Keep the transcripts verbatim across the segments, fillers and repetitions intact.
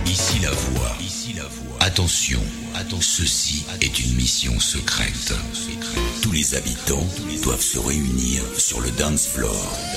Ici la voix. Ici la voix. Attention, attention. Ceci est une mission secrète. Tous les habitants doivent se réunir sur le dance floor.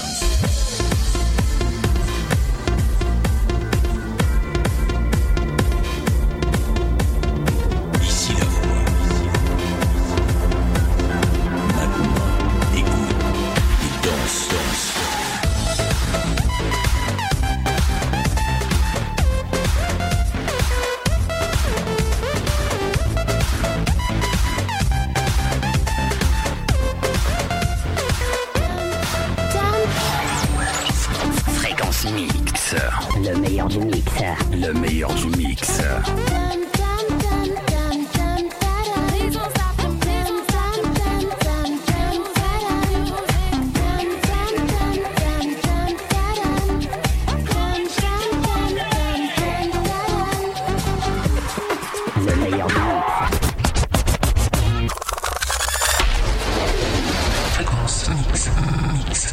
Le meilleur du mix. Le meilleur du mix. Le meilleur du mix. Fréquence mix. Mix.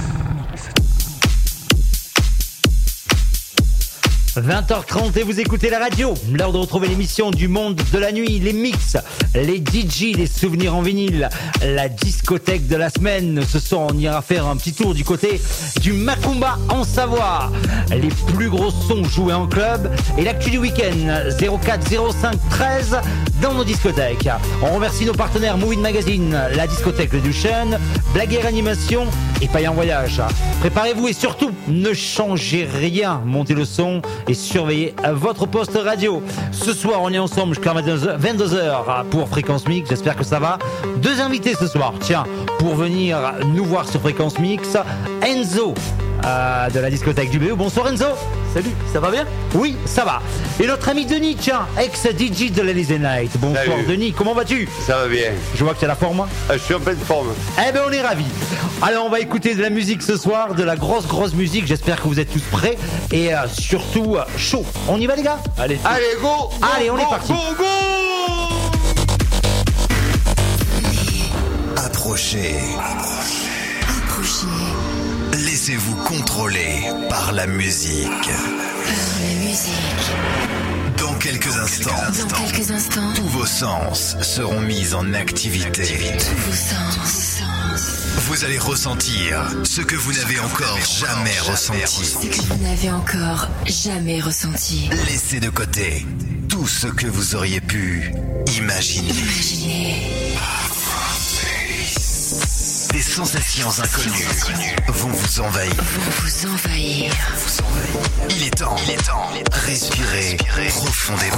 vingt heures trente et vous écoutez la radio. L'heure de retrouver l'émission du monde de la nuit, les mix, les D J, les souvenirs en vinyle, la discothèque de la semaine. Ce soir, on ira faire un petit tour du côté du Macumba en Savoie. Les plus gros sons joués en club et l'actu du week-end zéro quatre zéro cinq treize dans nos discothèques. On remercie nos partenaires Movie Magazine, la discothèque Le Duchesne, Blague et Réanimation et Paillan Voyage. Préparez-vous et surtout, ne changez rien. Montez le son et surveillez votre poste radio. Ce soir, on est ensemble jusqu'à vingt-deux heures pour Fréquence Mix. J'espère que ça va. Deux invités ce soir. Tiens, pour venir nous voir sur Fréquence Mix, Enzo euh, de la discothèque du B E. Bonsoir Enzo. Salut, ça va bien? Oui, ça va. Et notre ami Denis, tiens, ex-D J de l'Elysée Night. Bonsoir Salut. Denis, comment vas-tu? Ça va bien. Je vois que tu as la forme. Ah, je suis en pleine forme. Eh ben on est ravis. Alors on va écouter de la musique ce soir, de la grosse grosse musique. J'espère que vous êtes tous prêts et euh, surtout euh, chaud. On y va les gars? Allez, Allez, go, go Allez, on go, est parti. Go, go. Approchez. Approchez Laissez-vous contrôler par la musique. par la musique. Dans quelques instants, Dans quelques instants, tous vos sens seront mis en activité. tous vos sens. Vous allez ressentir ce que vous n'avez encore jamais ressenti. Ce que vous n'avez encore jamais ressenti. Laissez de côté tout ce que vous auriez pu imaginer. Imaginez. Des sensations inconnues vont vous envahir. Vont vous envahir. Il est temps, il est temps. Respirez profondément.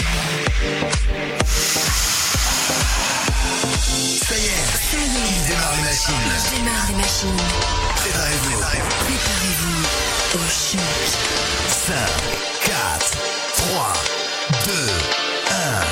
Ça y est, Ça y est, il démarre les machines. démarre les machines. Préparez-vous. Préparez-vous au choc. cinq, quatre, trois, deux, un.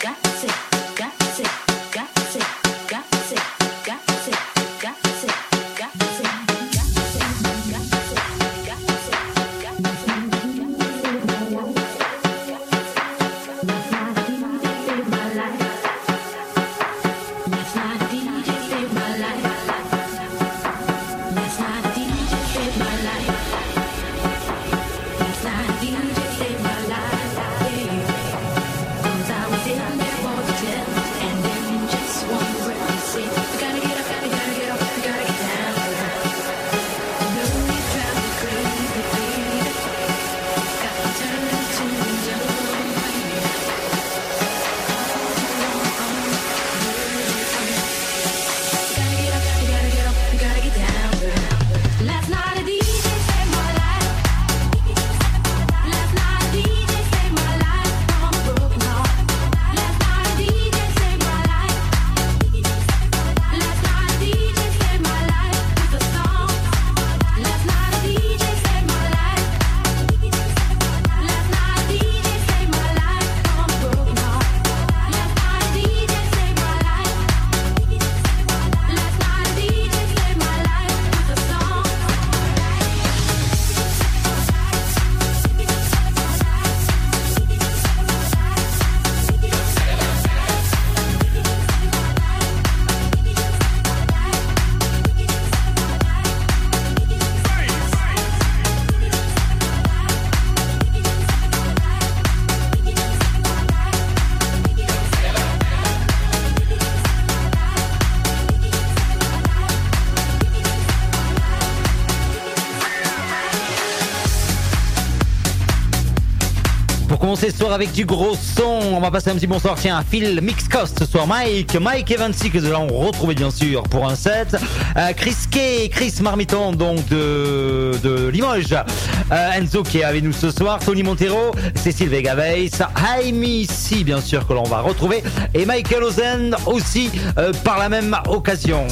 Ce soir avec du gros son, on va passer un petit bonsoir, tiens, Phil Mixcost ce soir, Mike, Mike Evansy que nous allons retrouver bien sûr pour un set, euh, Chris Kay, Chris Marmiton donc de, de Limoges, euh, Enzo qui est avec nous ce soir, Tony Montero, Cécile Vega-Weiss, Jaime C bien sûr que l'on va retrouver et Michael Ozen aussi euh, par la même occasion.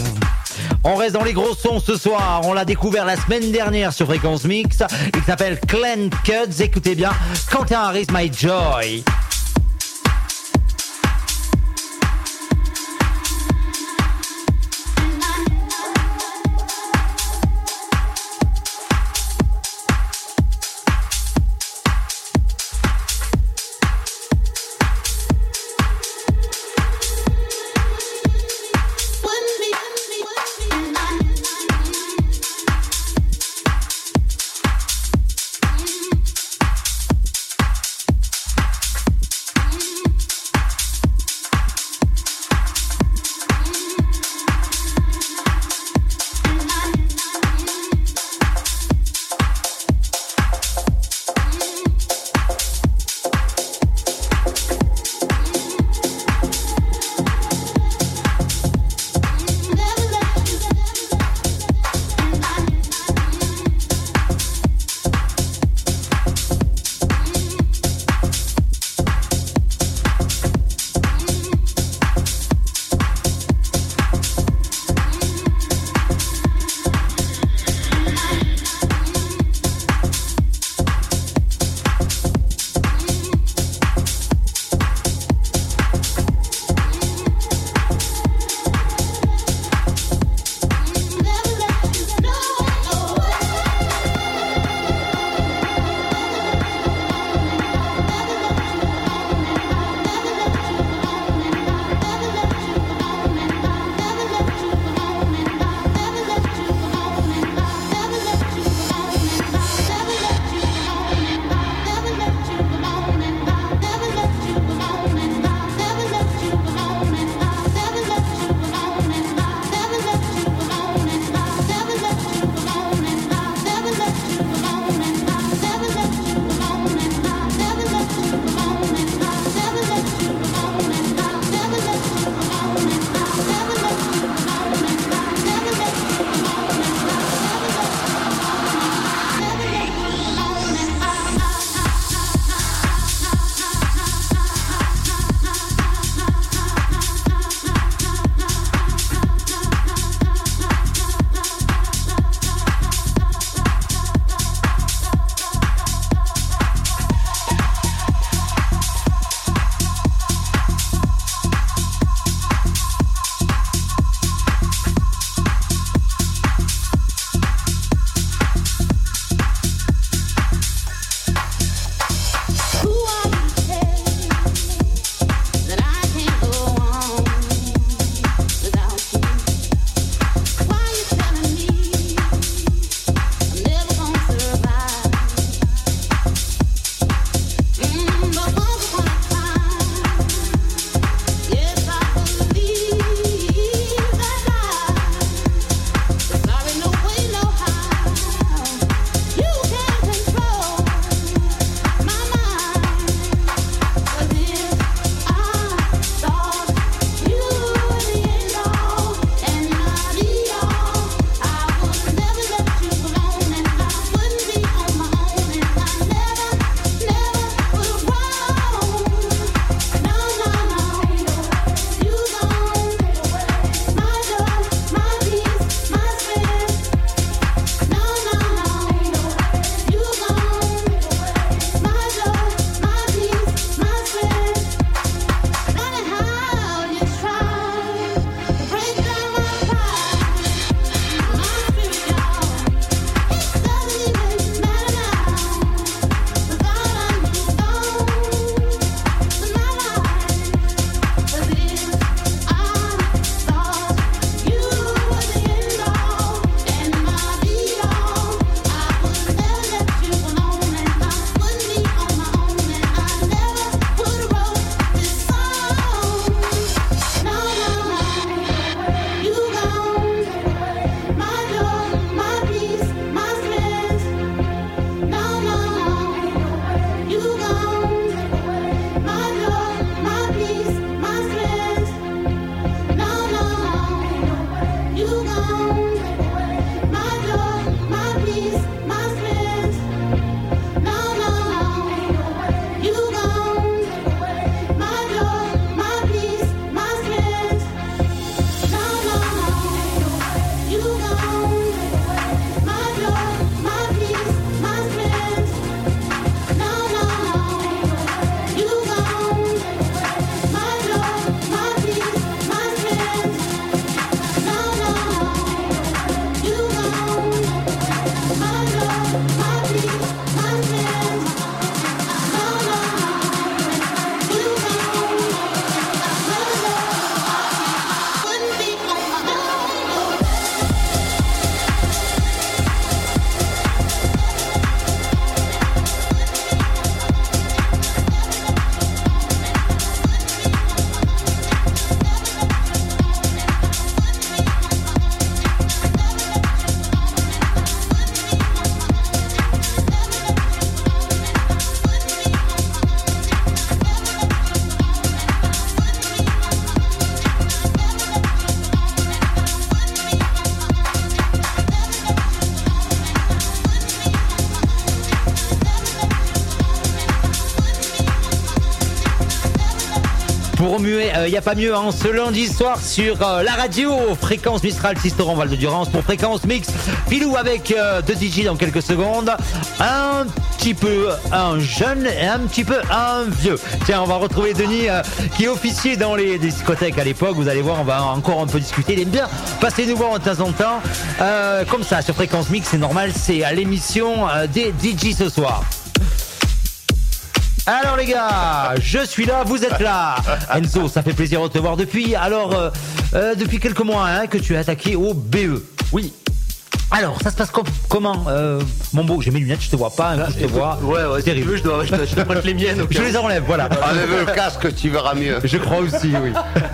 On reste dans les gros sons ce soir, on l'a découvert la semaine dernière sur Fréquence Mix, il s'appelle Clan Cuts, écoutez bien, Quentin Harris, My Joy. remuer, il euh, n'y a pas mieux, hein, ce lundi soir sur euh, la radio, Fréquence Mistral, Sisteron, Val de Durance pour Fréquence Mix. Pilou avec euh, deux D J dans quelques secondes. Un petit peu un jeune et un petit peu un vieux. Tiens, on va retrouver Denis euh, qui officiait dans les discothèques à l'époque. Vous allez voir, on va encore un peu discuter. Il aime bien passer nous voir de temps en temps. Euh, comme ça, sur Fréquence Mix, c'est normal, c'est à l'émission euh, des D J ce soir. Alors les gars, je suis là, vous êtes là. Enzo, ça fait plaisir de te voir depuis. Alors, euh, euh, depuis quelques mois hein, que tu es attaqué au B E. Oui. Alors, ça se passe com- comment euh, Mon beau, j'ai mes lunettes, je te vois pas, un coup, je te vois. Ouais, ouais, c'est si tu veux, je, dois, je, te, je te prête les miennes. Je les enlève, voilà. Enlève le casque, tu verras mieux. Je crois aussi, oui.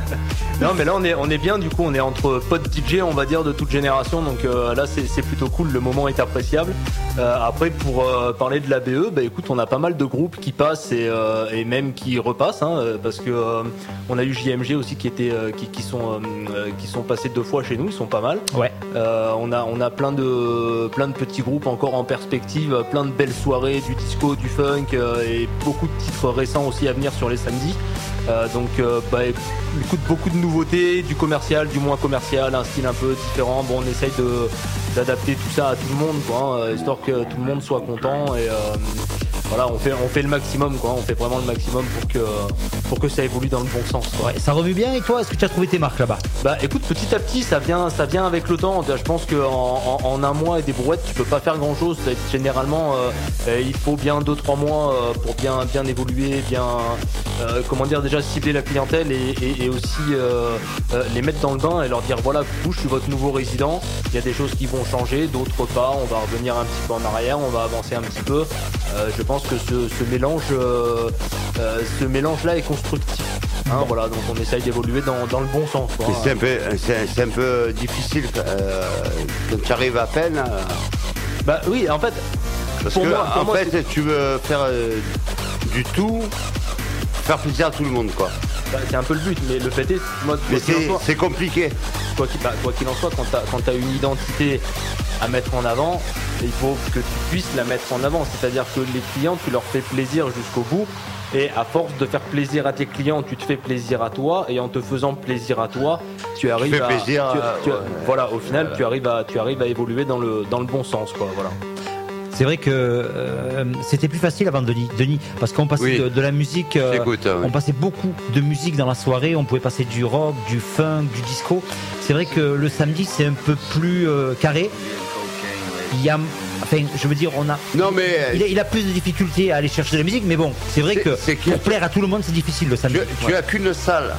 Non, mais là, on est, on est bien, du coup, on est entre potes D J, on va dire, de toute génération. Donc euh, là, c'est, c'est plutôt cool, le moment est appréciable. Euh, après, pour euh, parler de la B E, bah écoute, on a pas mal de groupes qui passent et, euh, et même qui repassent, hein, parce que euh, on a eu J M G aussi qui, était, euh, qui, qui, sont, euh, qui sont passés deux fois chez nous, ils sont pas mal. Ouais. Euh, on a, on a plein, de, plein de petits groupes encore en perspective, plein de belles soirées, du disco, du funk euh, et beaucoup de titres récents aussi à venir sur les samedis. Euh, donc euh, bah, écoute, beaucoup de nouveautés, du commercial, du moins commercial, un style un peu différent. Bon, on essaye de, d'adapter tout ça à tout le monde, quoi, hein, histoire que tout le monde soit content et euh, voilà, on fait, on fait le maximum, quoi, on fait vraiment le maximum pour que, pour que ça évolue dans le bon sens, quoi. Ouais, ça remue bien et toi, est-ce que tu as trouvé tes marques là-bas? Bah écoute, petit à petit, ça vient, ça vient avec le temps. Je pense qu'en en, en un mois et des brouettes, tu peux pas faire grand-chose. Généralement, euh, il faut bien deux trois mois euh, pour bien, bien évoluer, bien, euh, comment dire, déjà cibler la clientèle et, et, et aussi euh, euh, les mettre dans le bain et leur dire voilà, vous, je suis votre nouveau résident. Il y a des choses qui vont changer, d'autres pas. On va revenir un petit peu en arrière, on va avancer un petit peu. Euh, je pense que ce, ce mélange, euh, euh, ce mélange-là est constructif. Hein, voilà, donc on essaye d'évoluer dans, dans le bon sens, quoi. C'est un peu, c'est, c'est un peu difficile euh, quand tu arrives à peine. Euh, bah oui, en fait. Parce pour que moi, pour en moi, fait, c'est... tu veux faire euh, du tout, faire plaisir à tout le monde, quoi. Bah, c'est un peu le but, mais le fait est, moi, Mais quoi qu'il c'est, en soit, c'est compliqué. quoi qu'il, bah, quoi qu'il en soit, quand t'as, quand t'as une identité à mettre en avant, il faut que tu puisses la mettre en avant. C'est-à-dire que les clients, tu leur fais plaisir jusqu'au bout. Et à force de faire plaisir à tes clients, tu te fais plaisir à toi. Et en te faisant plaisir à toi, tu arrives fais à, plaisir tu, à- tu- ouais. voilà, au final, tu arrives à, tu arrives à évoluer dans le, dans le bon sens, quoi. Voilà. C'est vrai que euh, c'était plus facile avant Denis, Denis parce qu'on passait Oui. de, de la musique, euh, J'écoute, hein, oui. on passait beaucoup de musique dans la soirée, on pouvait passer du rock, du funk, du disco. C'est vrai que le samedi c'est un peu plus euh, carré. Il y a, enfin, je veux dire, on a, Non, mais il a, il a plus de difficultés à aller chercher de la musique, mais bon, c'est vrai C'est- que c'est qu'il y a- pour plaire à tout le monde, c'est difficile le samedi. tu, tu as qu'une salle,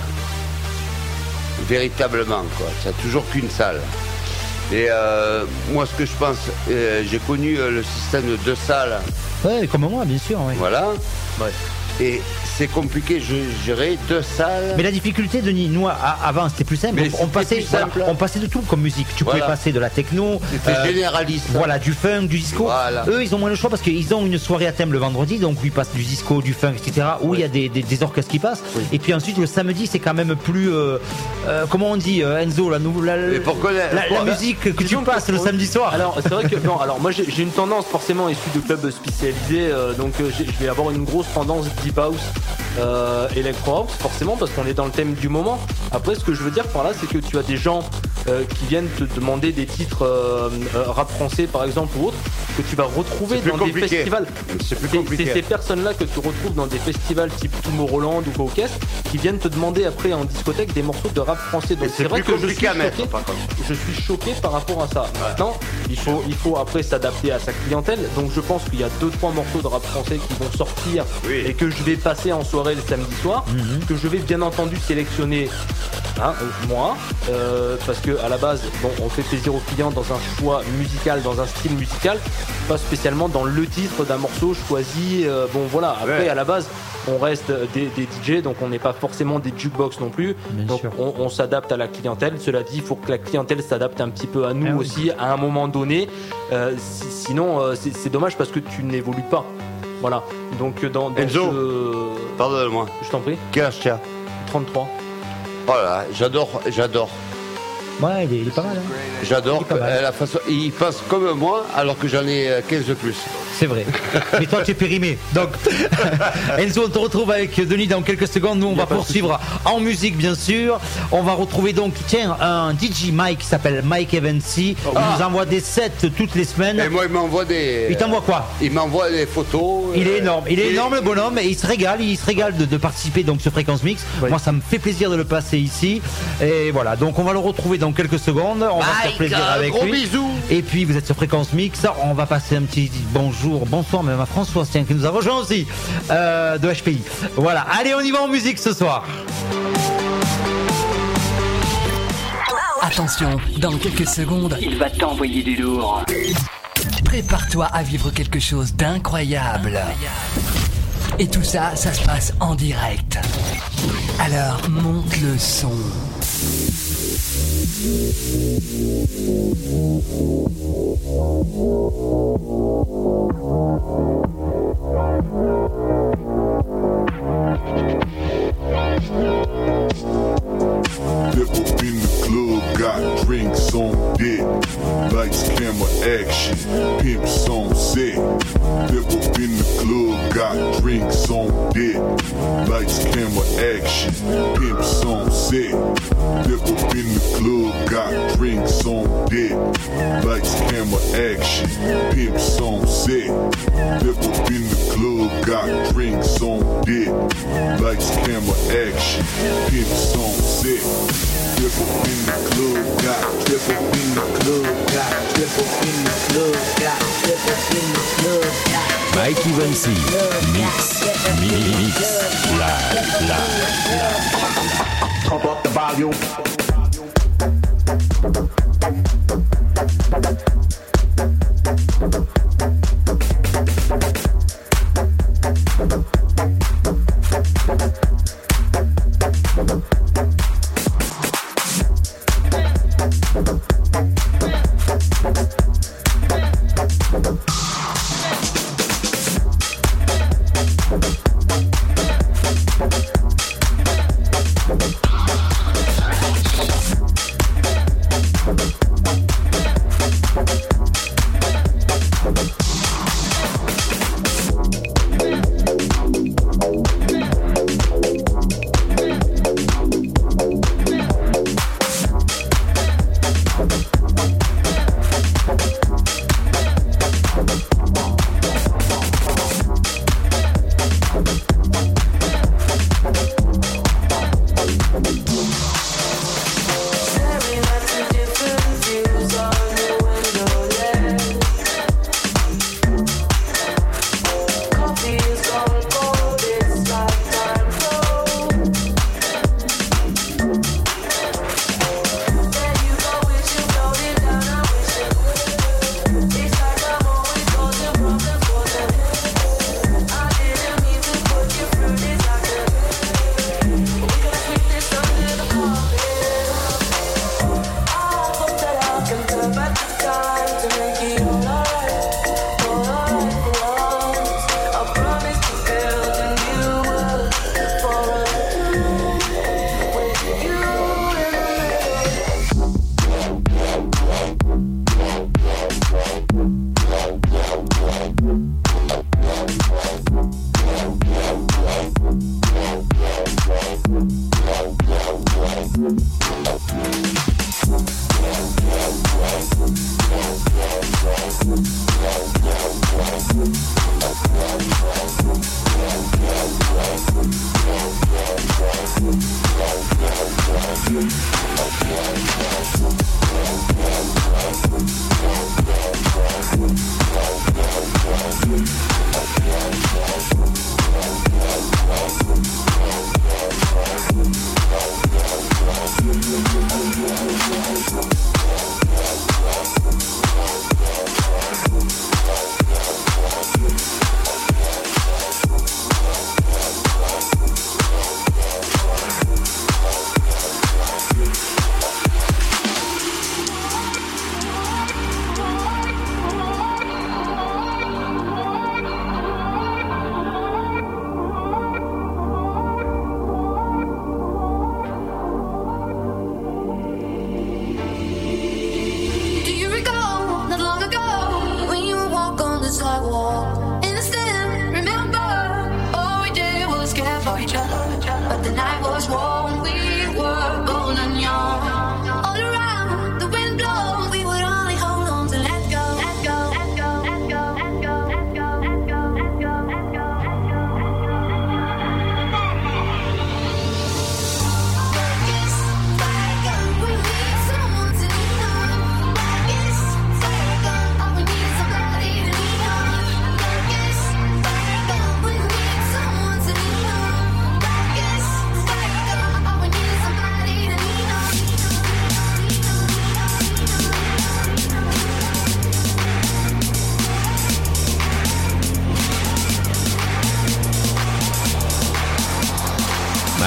véritablement, quoi. Tu as toujours qu'une salle. Et euh, moi, ce que je pense, euh, j'ai connu euh, le système de deux salles, Ouais, comme moi, bien sûr. Ouais. voilà. Ouais. Et c'est compliqué, je gérais deux salles. Mais la difficulté, Denis, nous, à- avant, c'était plus simple. Mais On, on c'était passait, plus voilà, simple. on passait de tout comme musique. Tu Voilà. pouvais passer de la techno, C'était euh, généraliste. voilà, du funk, du disco. Voilà. Eux, ils ont moins le choix parce qu'ils ont une soirée à thème le vendredi, donc où ils passent du disco, du funk, et cetera. Où il y a des, des, des orchestres qui passent. Oui. Et puis ensuite, le samedi, c'est quand même plus, euh, euh, comment on dit, euh, Enzo, la, nou- la, Et pourquoi la- la, la pourquoi- musique que tu Disons passes que- le samedi soir. Alors c'est vrai que non, alors moi j'ai, j'ai une tendance forcément issue de clubs spécialisés, euh, donc euh, j'ai- je vais avoir une grosse tendance deep house, euh, electro house, forcément parce qu'on est dans le thème du moment. Après, ce que je veux dire par là, c'est que tu as des gens euh, qui viennent te demander des titres euh, euh, rap français par exemple ou autre, que tu vas retrouver C'est plus dans des compliqué. festivals. C'est plus C'est- compliqué. C'est ces personnes-là que tu retrouves dans des festivals type Tomorrowland ou Focus qui viennent te demander après en discothèque des morceaux de rap français. Donc Et c'est c'est vrai plus que je suis compliqué à mettre, choqué. par contre. Je suis choqué par rapport à ça. Maintenant, il faut, il faut après s'adapter à sa clientèle. Donc je pense qu'il y a deux trois morceaux de rap français qui vont sortir Oui. et que je vais passer en soirée le samedi soir, que je vais bien entendu sélectionner. Hein, euh, moi, euh, parce que à la base, bon, on fait plaisir aux clients dans un choix musical, dans un style musical, pas spécialement dans le titre d'un morceau choisi. euh, bon, voilà. Après, Ouais. à la base, on reste des, des D J, donc on n'est pas forcément des jukebox non plus. Bien donc sûr. on, on s'adapte à la clientèle. Cela dit, il faut que la clientèle s'adapte un petit peu à nous Ah oui. aussi à un moment donné. Euh, si- sinon, euh, c'est, c'est dommage parce que tu n'évolues pas. Voilà. Donc dans, dans Enzo. ce- Pardonne-moi. je t'en prie. Quel âge tu as? trente-trois. Oh là, j'adore, j'adore, Ouais, il est, il est pas mal. Hein. j'adore Il est pas mal. euh, la façon. Il pense comme moi alors que j'en ai euh, quinze de plus. C'est vrai. Mais toi, tu es périmé. Donc, Enzo, on te retrouve avec Denis dans quelques secondes. Nous, on va poursuivre en musique, bien sûr. On va retrouver donc, tiens, un D J Mike qui s'appelle Mike Evansy. Il Ah. nous envoie des sets toutes les semaines. Et moi, il m'envoie des. Il t'envoie quoi? Il m'envoie des photos. Il est euh, énorme, il est énorme le bonhomme et il se régale, il se régale de, de participer donc sur Fréquence Mix. Oui. Moi ça me fait plaisir de le passer ici et voilà, donc on va le retrouver dans quelques secondes, on va se faire Mike, plaisir un avec gros lui. bisou. Et puis vous êtes sur Fréquence Mix, on va passer un petit bonjour, bonsoir même à François tiens, qui nous a rejoint aussi euh, de H P I. Voilà, allez on y va en musique ce soir. Attention, dans quelques secondes, Il va t'envoyer du lourd. prépare-toi à vivre quelque chose d'incroyable. Et tout ça, ça se passe en direct. Alors, monte le son. Step up in the club, got drinks on deck. Lights, camera, action, pimps on set. Step up in the club, got drinks on deck. Lights, camera, action, pimps on set. Step up in the club, got drinks on deck. Lights, camera, action, pimps on set. Step up in the club, got drinks on deck. Lights, camera, action, pimps on set. Step up in the club, got step up in the club, got step up in the club, got step up in the club, got. Mike Evansy, mix, mix, live, live, live. Pump up the volume.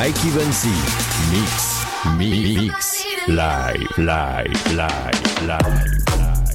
Mikey Vancy, mix, mix, live, live, live, live,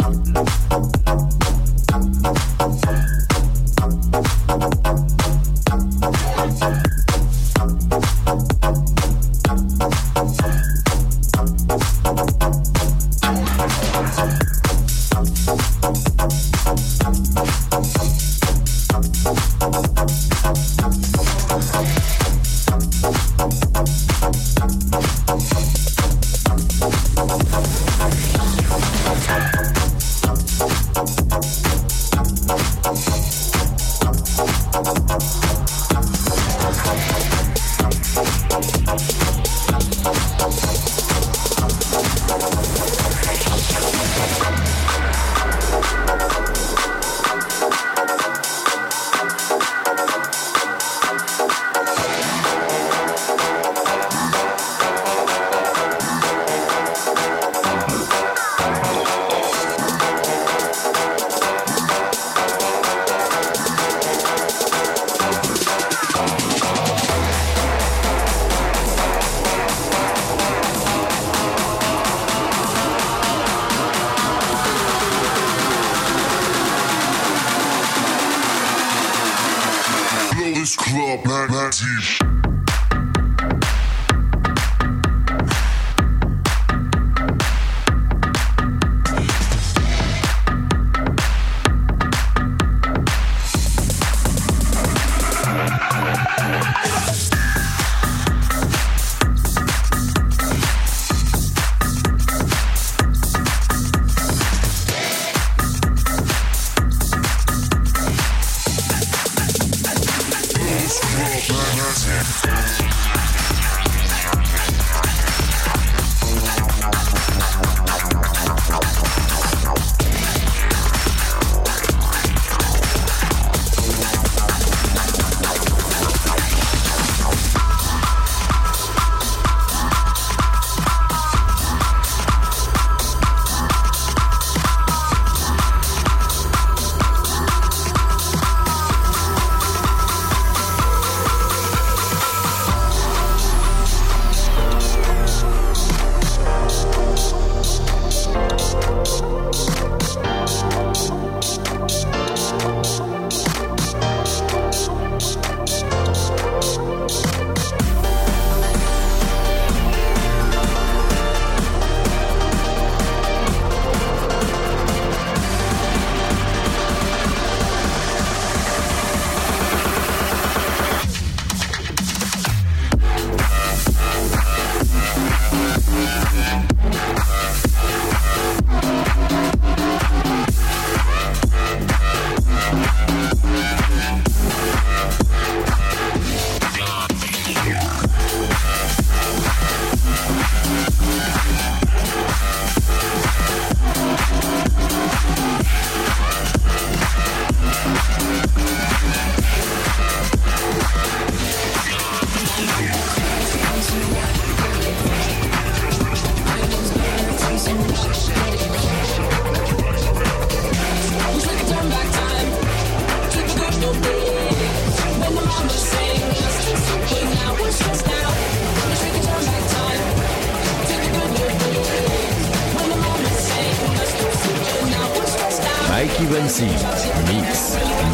Mikey Vancy, mix,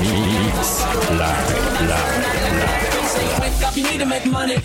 mix, live, live, live. You need to make money.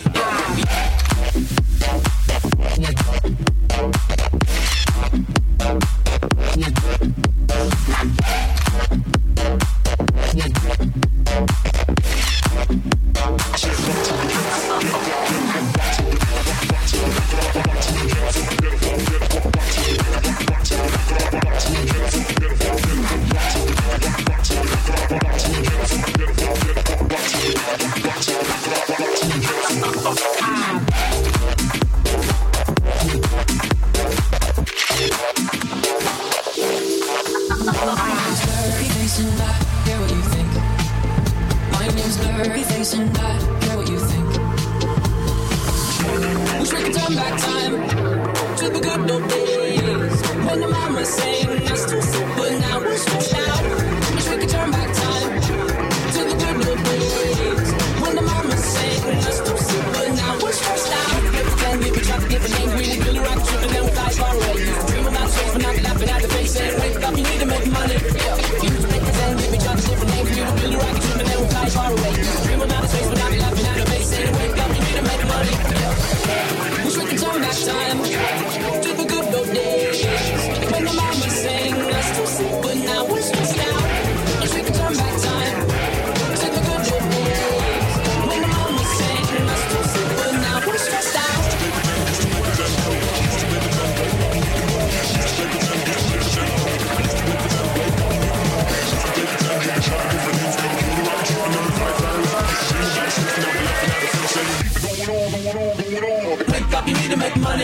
When the mama sang, let's do super now. What's lots of different names. We will build a rocket ship and then we'll fly far away. Dream about space, but not laughing at the face. Saying, wake up, you need to make money. Use records and give each other different names. We will build a rocket ship and then we'll fly far away. Dream about space, but not laughing at the face. Saying, wake up, you need to make money. Wish we could turn back time to the good old days when the mama sang us to sleep, but now we're stressed out. Wish we could turn back time to the good old days when the mama sang us to sleep, but now we're stressed out. Wake up, you need to make money.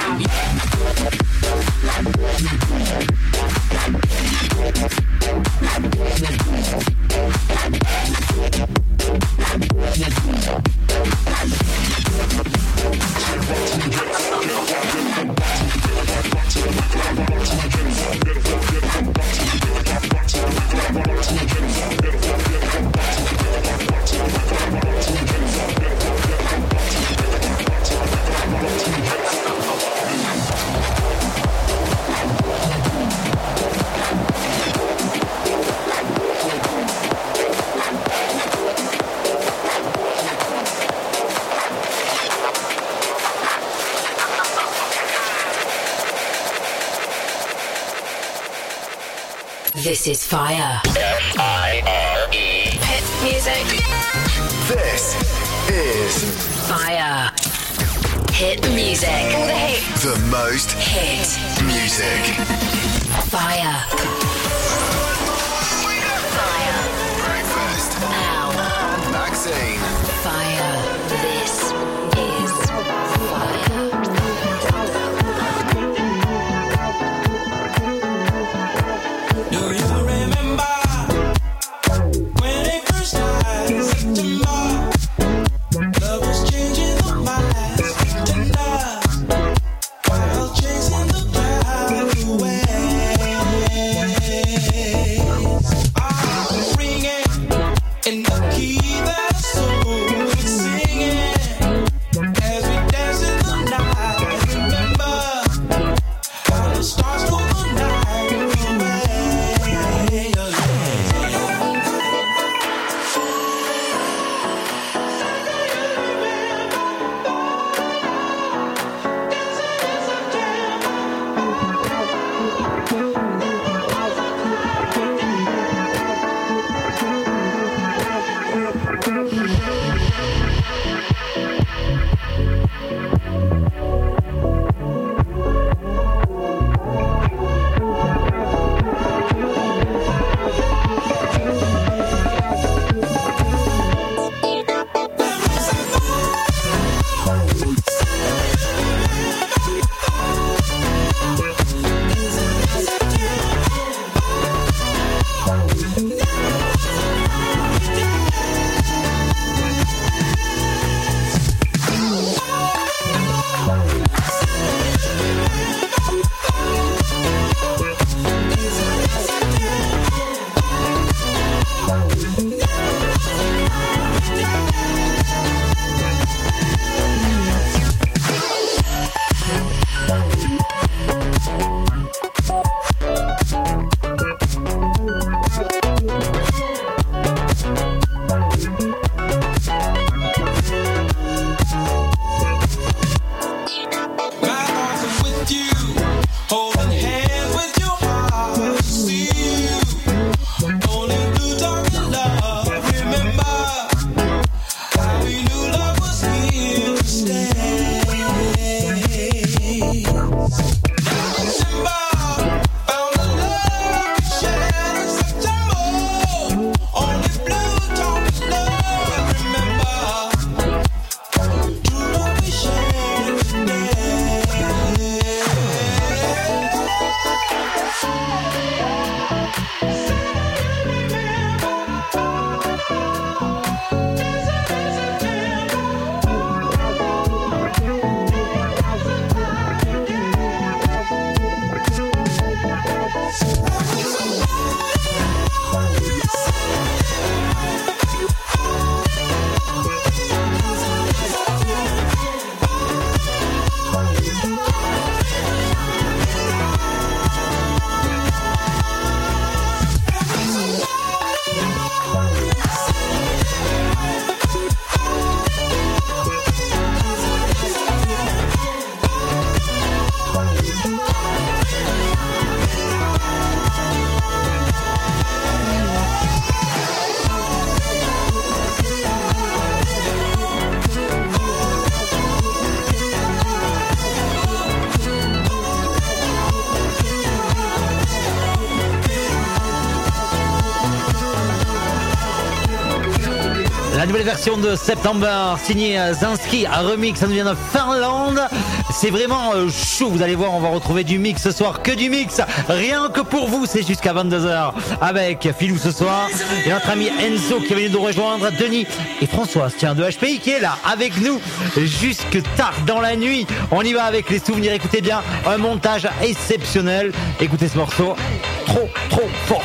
This is Fire. F I R E. Hit music. This is Fire. Hit music. All the hits. the most hit music. Fire. Fire. Breakfast. Now. Maxine. Fire. This is Fire. Do you remember when it first started? September, love was changing the past and love while chasing the clouds away. nouvelle version de September signée Zinski, un remix, ça nous vient de Finlande. C'est vraiment euh, chaud, vous allez voir, on va retrouver du mix ce soir, que du mix, rien que pour vous, c'est jusqu'à vingt-deux heures avec Philou ce soir et notre ami Enzo qui est venu nous rejoindre, Denis et François, tiens, de H P I qui est là avec nous jusque tard dans la nuit. On y va avec les souvenirs, écoutez bien, un montage exceptionnel, écoutez ce morceau, trop trop fort.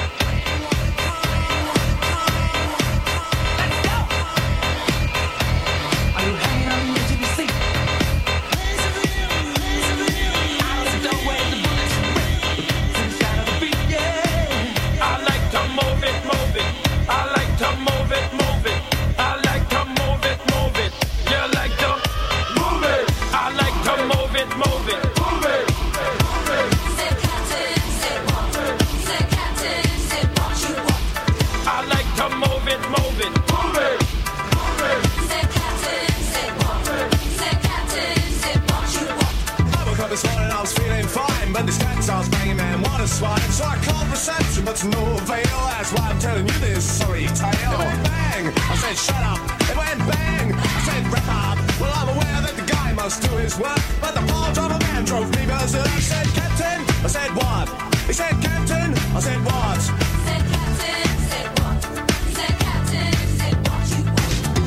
But this cat sounds banging, man, what a swine. So I called reception, but to no avail. That's why I'm telling you this sorry tale. It went bang, I said shut up. It went bang, I said wrap up. Well, I'm aware that the guy must do his work, but the part of a man drove me berserk. I said Captain, I said what? He said Captain, I said what? Said Captain, said what? Said Captain, said what you want.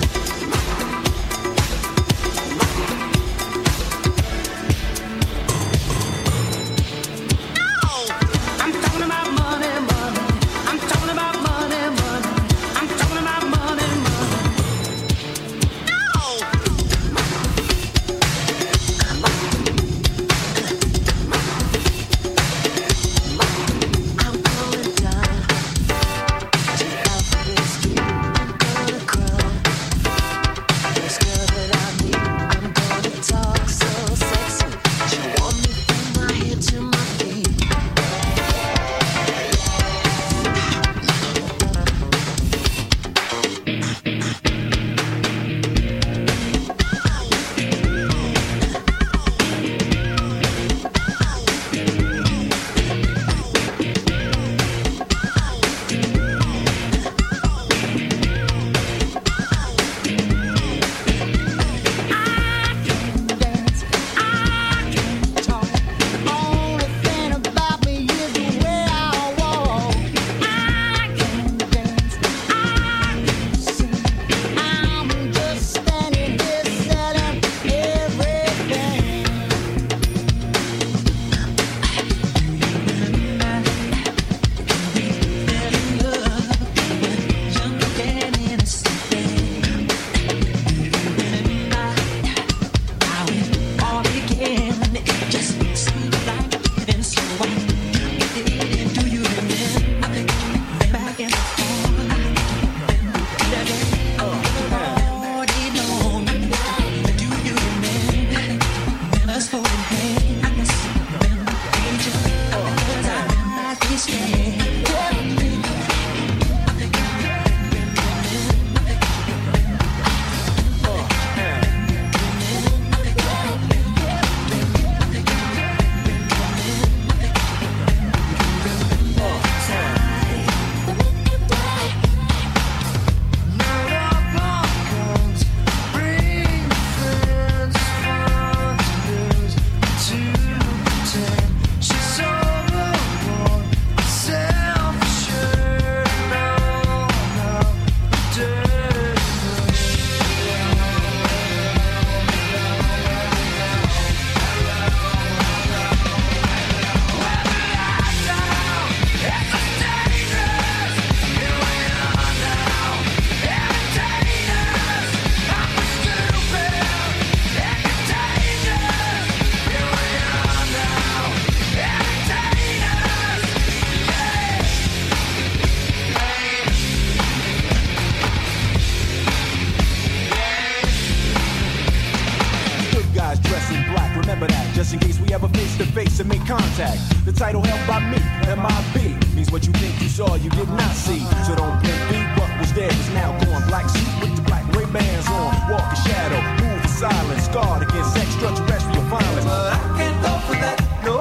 Contact. The title held by me, M I B, means what you think you saw, you did not see. So don't blink me, what was there is now gone. Black suit with the black Ray-Bans on. Walk in shadow, move in silence, guard against extraterrestrial violence. But I can't go for that, no.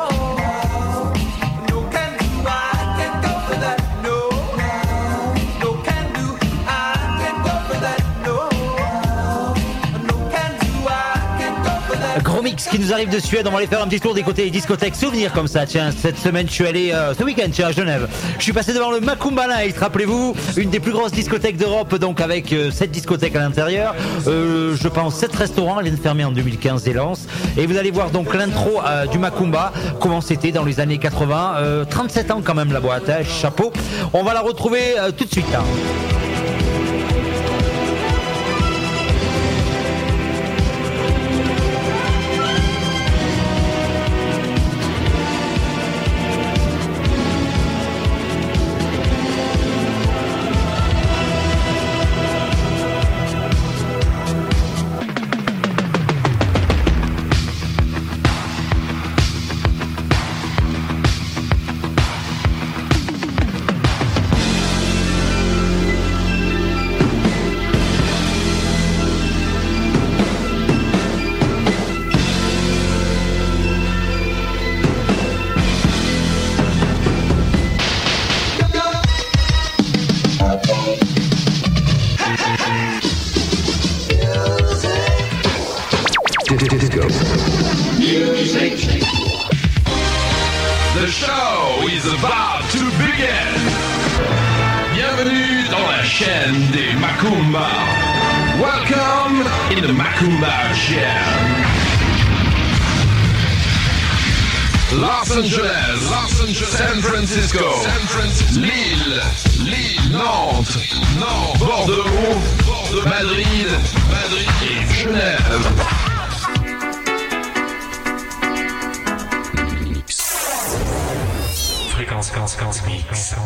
No can do, I can't go for that, no. No can do, I can't go for that. nous arrive de Suède. On va aller faire un petit tour des côtés discothèques souvenirs comme ça. Tiens, cette semaine, je suis allé, euh, ce week-end, tiens, à Genève. Je suis passé devant le Macumba Night, rappelez-vous, une des plus grosses discothèques d'Europe, donc avec euh, sept discothèques à l'intérieur. Euh, je pense sept restaurants. Elle vient de fermer en deux mille quinze et Lens. Et vous allez voir donc l'intro euh, du Macumba, comment c'était dans les années quatre-vingts. Euh, trente-sept ans quand même la boîte, hein, chapeau. On va la retrouver euh, tout de suite. Hein. The show is about to begin. Bienvenue dans la chaîne des Macumba. Welcome in the Macumba Jam. Los Angeles, Los Angeles, San Francisco, San Francisco, Lille, Lille, Nantes, Nantes, Bordeaux, Bordeaux, Madrid, Madrid et Genève. Fréquence, fréquence, fréquence, mix.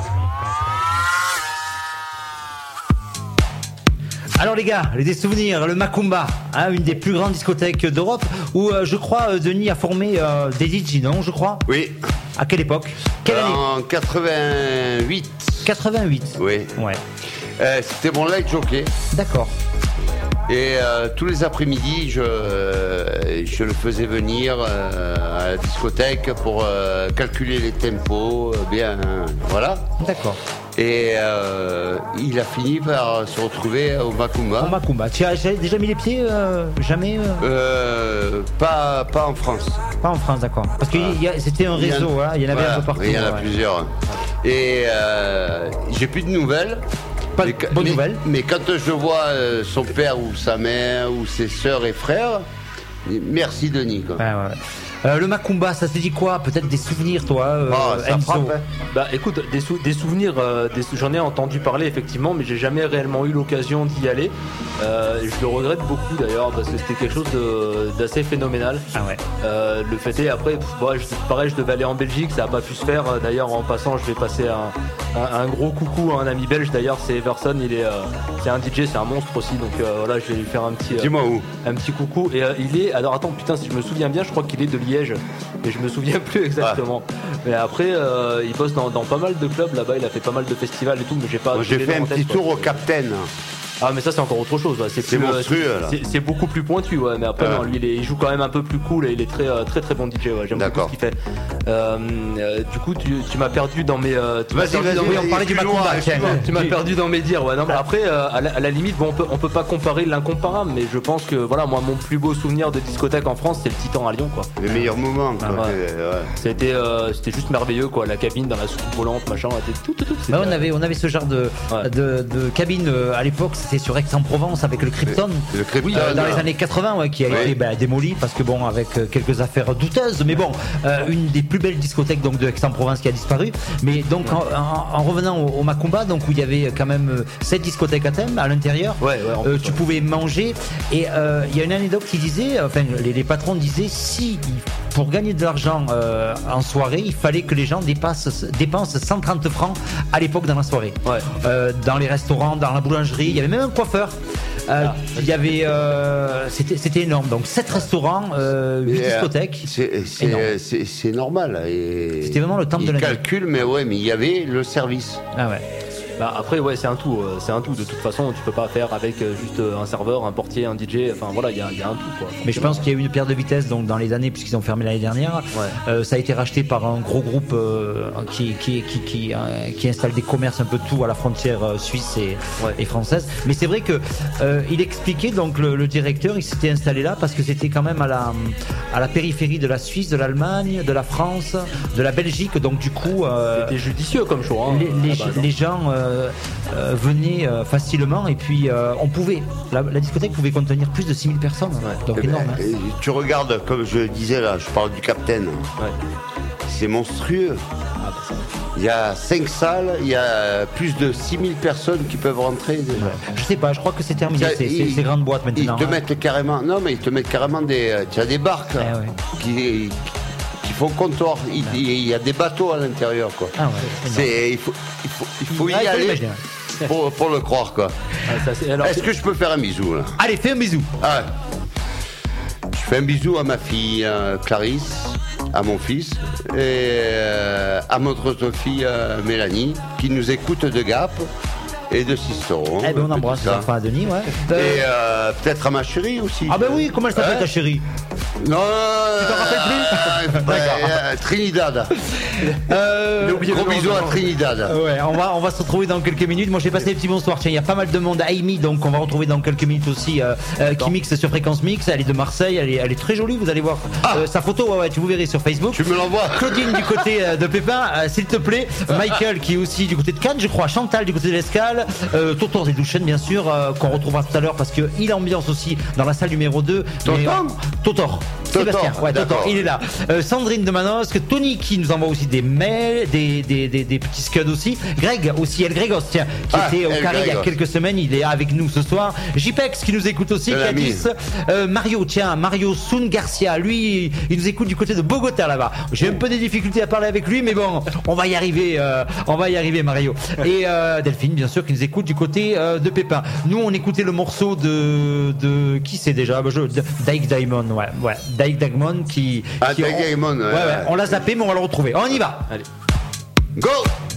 Alors les gars, les des souvenirs, le Macumba, hein, une des plus grandes discothèques d'Europe, où euh, je crois euh, Denis a formé euh, des D J, non, je crois? Oui. À quelle époque? Quelle euh, année? En quatre-vingt-huit. quatre-vingt-huit. Oui. Ouais. Euh, c'était mon light jockey. D'accord. Et euh, tous les après-midi, je, euh, je le faisais venir euh, à la discothèque pour euh, calculer les tempos, euh, bien, euh, voilà. D'accord. Et euh, il a fini par se retrouver au Macumba. Au Macumba. Tu as déjà mis les pieds euh, Jamais euh... Euh, pas, pas en France. Pas en France, d'accord. Parce que voilà. C'était un réseau, il y, a, hein, il y en avait voilà, un peu partout. Il y en a ouais. plusieurs. Et euh, j'ai plus de nouvelles. Pas de bonnes mais, nouvelles. Mais quand je vois euh, son père ou sa mère ou ses sœurs et frères, merci Denis. Quoi. Ouais, ouais. Euh, le Macumba, ça te dit quoi? Peut-être des souvenirs, toi, euh, oh, ça Enzo. frappe, hein. Bah écoute, des, sou- des souvenirs, euh, des sou- j'en ai entendu parler effectivement, mais j'ai jamais réellement eu l'occasion d'y aller. Euh, je le regrette beaucoup d'ailleurs parce que c'était quelque chose de, d'assez phénoménal. Ah ouais. Euh, le fait est après, pff, bah, je, pareil, je devais aller en Belgique, ça n'a pas pu se faire. D'ailleurs, en passant, je vais passer un, un, un gros coucou à un ami belge. D'ailleurs, c'est Everson, il est, euh, c'est un D J, c'est un monstre aussi. Donc euh, voilà, je vais lui faire un petit, euh, dis-moi où, un petit coucou. Et euh, il est, alors attends, putain, si je me souviens bien, je crois qu'il est de Liège. Mais je me souviens plus exactement. Ah. Mais après, euh, il bosse dans, dans pas mal de clubs là-bas. Il a fait pas mal de festivals et tout, mais j'ai pas. Moi, j'ai fait un petit tête, tour quoi. Au Captain. Ah mais ça c'est encore autre chose. Ouais. C'est, c'est plus, monstrueux. Euh, c'est, c'est, c'est beaucoup plus pointu. Ouais. Mais après, euh. non, lui, il, est, il joue quand même un peu plus cool et il est très très très bon D J. Ouais. J'aime D'accord. beaucoup ce qu'il fait. Euh, euh, du coup, tu, tu m'as perdu dans mes. Euh, tu vas-y, m'as perdu vas-y, dans vas-y, mes... on parlait du Macumba. Tu m'as perdu dans mes dires. Ouais. Non, mais après, euh, à, la, à la limite, bon, on peut on peut pas comparer l'incomparable, mais je pense que voilà, moi, mon plus beau souvenir de discothèque en France, c'est le Titan à Lyon, quoi. Les meilleurs moments. Quoi. Ah, ouais. Ouais. C'était euh, c'était juste merveilleux, quoi. La cabine dans la soucoupe volante, machin, tout, tout, tout. Bah, on avait on avait ce genre de ouais. de, de cabine euh, à l'époque. C'était sur Aix-en-Provence avec le Krypton. Le Krypton, euh, dans les années quatre-vingts, ouais, qui a oui. été bah, démoli parce que bon, avec euh, quelques affaires douteuses, mais bon, euh, une des plus belles discothèques donc de Aix-en-Provence qui a disparu. Mais donc en, en, en revenant au, au Macumba, donc où il y avait quand même euh, sept discothèques à thème à l'intérieur, ouais, ouais, euh, tu pouvais manger. Et il euh, y a une anecdote qui disait, enfin les, les patrons disaient, si pour gagner de l'argent euh, en soirée, il fallait que les gens dépassent, dépensent cent trente francs à l'époque dans la soirée. Ouais. Euh, dans les restaurants, dans la boulangerie, il y avait même un coiffeur. Euh, ah, il y avait, euh, c'était, c'était énorme. Donc sept restaurants, euh, huit discothèques. C'est, c'est, c'est, c'est normal. Et c'était vraiment le temple de la calcul, mais ouais, mais il y avait le service. Ah ouais. Bah après ouais c'est un tout, euh, c'est un tout. De toute façon tu peux pas faire avec euh, juste euh, un serveur, un portier, un D J. Enfin voilà, il y a, y a un tout quoi. Mais je pense qu'il y a eu une perte de vitesse donc dans les années puisqu'ils ont fermé l'année dernière. Ouais. Euh, ça a été racheté par un gros groupe euh, qui qui qui qui, euh, qui installe des commerces un peu tout à la frontière euh, suisse et, Ouais. et française. Mais c'est vrai que euh, il expliquait donc le, le directeur, il s'était installé là parce que c'était quand même à la à la périphérie de la Suisse, de l'Allemagne, de la France, de la Belgique. Donc du coup, euh, C'était judicieux comme choix. Hein, les, les, à la base, hein. les gens euh, euh, venaient euh, facilement et puis euh, on pouvait la, la discothèque pouvait contenir plus de six mille personnes. Donc Eh ben, énorme. hein. et tu regardes, comme je disais là, je parle du Captain. Ouais. C'est monstrueux. Il y a cinq salles, il y a plus de six mille personnes qui peuvent rentrer déjà. Je sais pas, je crois que c'est terminé, Tiens, c'est, c'est, ils- ces grandes boîtes Ils maintenant. te hein. mettent carrément, non mais ils te mettent carrément des, tu as des barques Eh ouais. qui, qui font comptoir. Il, il y a des bateaux à l'intérieur quoi. Ah ouais, C'est, il faut, il faut, il faut y Ah, il faut aller l'imaginer. pour, pour le croire quoi. Ah, ça, c'est- alors, Est-ce que je peux faire un bisou là? Allez, fais un bisou. Ah, je fais un bisou à ma fille euh, Clarisse, à mon fils et euh, à notre autre fille euh, Mélanie qui nous écoute de Gap et de Sisteron. Eh ben on un peu embrasse tout les ça. enfants à Denis, ouais. Et Euh, euh, peut-être à ma chérie aussi. Ah ben oui, comment elle s'appelle Hein ta chérie? Non, Tu t'en rappelles plus? euh, euh, Trinidad. Euh, Gros bisous à Trinidad. Ouais, on va, on va se retrouver dans quelques minutes. Moi, j'ai passé des petits bonsoirs. Tiens, il y a pas mal de monde. Amy, donc, on va retrouver dans quelques minutes aussi, euh, euh, qui mixe sur Fréquence Mix. Elle est de Marseille. Elle est, elle est très jolie. Vous allez voir euh, sa photo. Ouais, ouais, tu vous verrez sur Facebook. Tu me l'envoies. Claudine du côté euh, de Pépin, euh, s'il te plaît. Michael qui est aussi du côté de Cannes, je crois. Chantal du côté de l'Escale. Euh, Totor des Douchen, bien sûr, euh, qu'on retrouvera tout à l'heure parce que il ambiance aussi dans la salle numéro deux. Totor Mais, euh, Totor. Sébastien, ouais, Totor, d'accord. il est là. Euh, Sandrine de Manosque, Tony qui nous envoie aussi des mails, des, des, des, des petits scuds aussi. Greg aussi, El Gregos, tiens, qui Ah, était au El carré il y a Gregos. quelques semaines, il est avec nous ce soir. J P E X qui nous écoute aussi, De qui a l'ami. dit euh, Mario, tiens, Mario Sun Garcia, lui, il nous écoute du côté de Bogota là-bas. J'ai un peu des difficultés à parler avec lui, mais bon, on va y arriver, euh, on va y arriver, Mario. Et euh, Delphine, bien sûr, qui nous écoute du côté euh, de Pépin. Nous, on écoutait le morceau de, de qui c'est déjà bah, je, de- Dyke Diamond, ouais, ouais, Dyke Diamond qui, Ah, qui Dyke on- Diamond, ouais, ouais, ouais, ouais. on l'a zappé, mais on va le retrouver. On y va. allez. Go!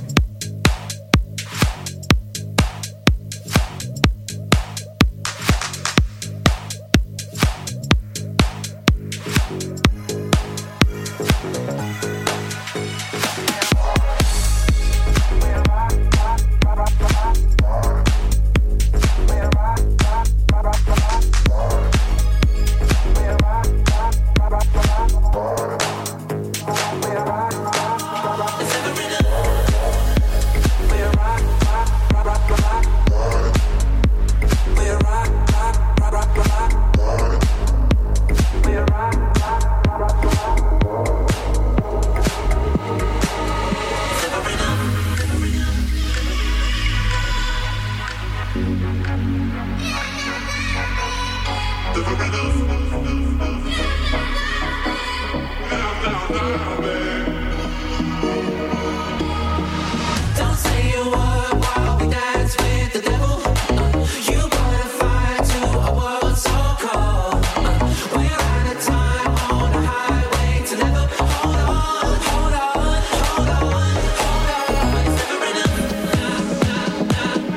Don't say a word while we dance with the devil. You gotta fight to a world so cold. We're out of time on a highway to never. Hold on, hold on, hold on, hold on. It's never enough.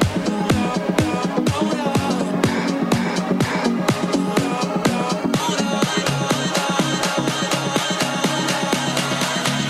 Hold on. Hold on.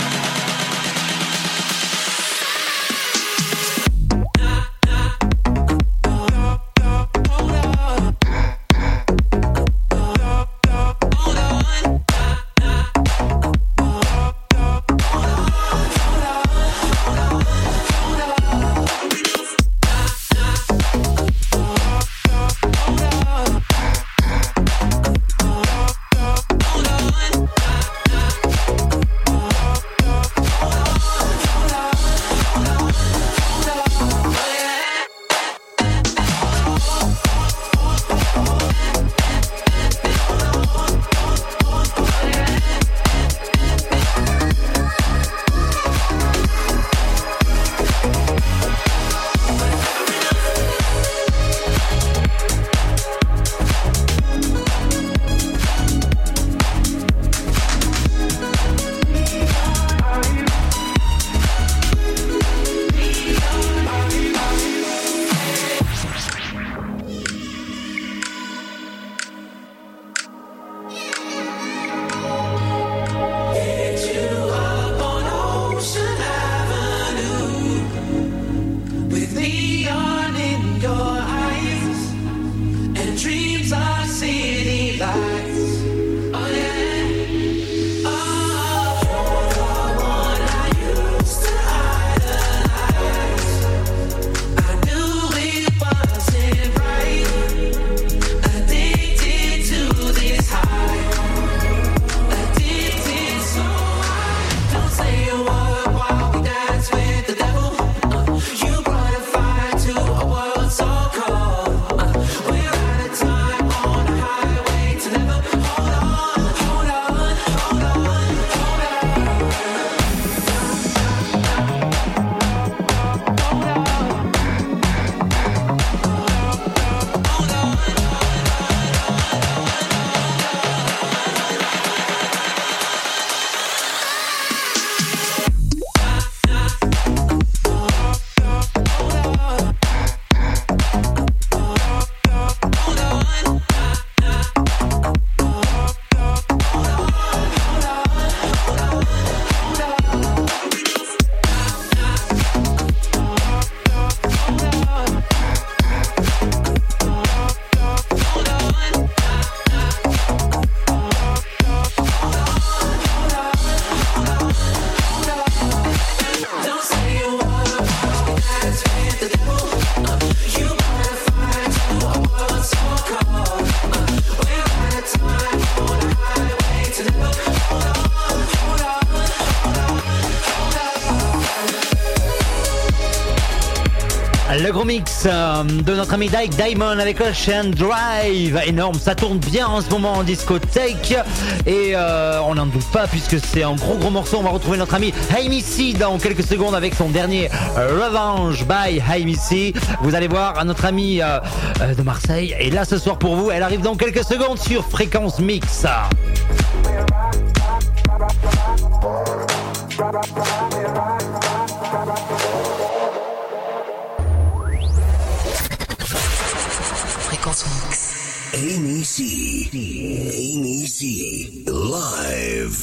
Le gros mix euh, de notre ami Dyke Diamond avec Ocean Drive. Énorme, ça tourne bien en ce moment en discothèque. Et euh, on n'en doute pas puisque c'est un gros gros morceau. On va retrouver notre ami Amy C dans quelques secondes avec son dernier Revenge by Amy C. Vous allez voir notre amie euh, euh, de Marseille. Et là ce soir pour vous, elle arrive dans quelques secondes sur Fréquence Mix. Fréquence Mix. Amy C. Amy C. Live.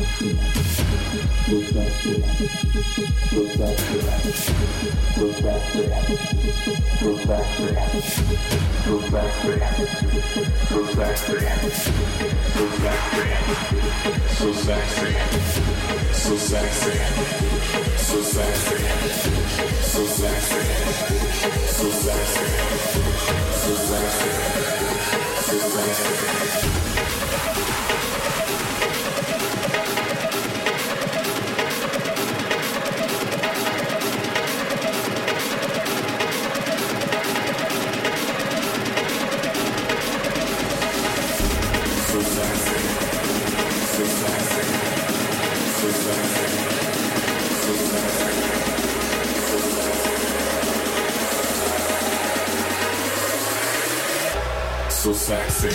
So sexy.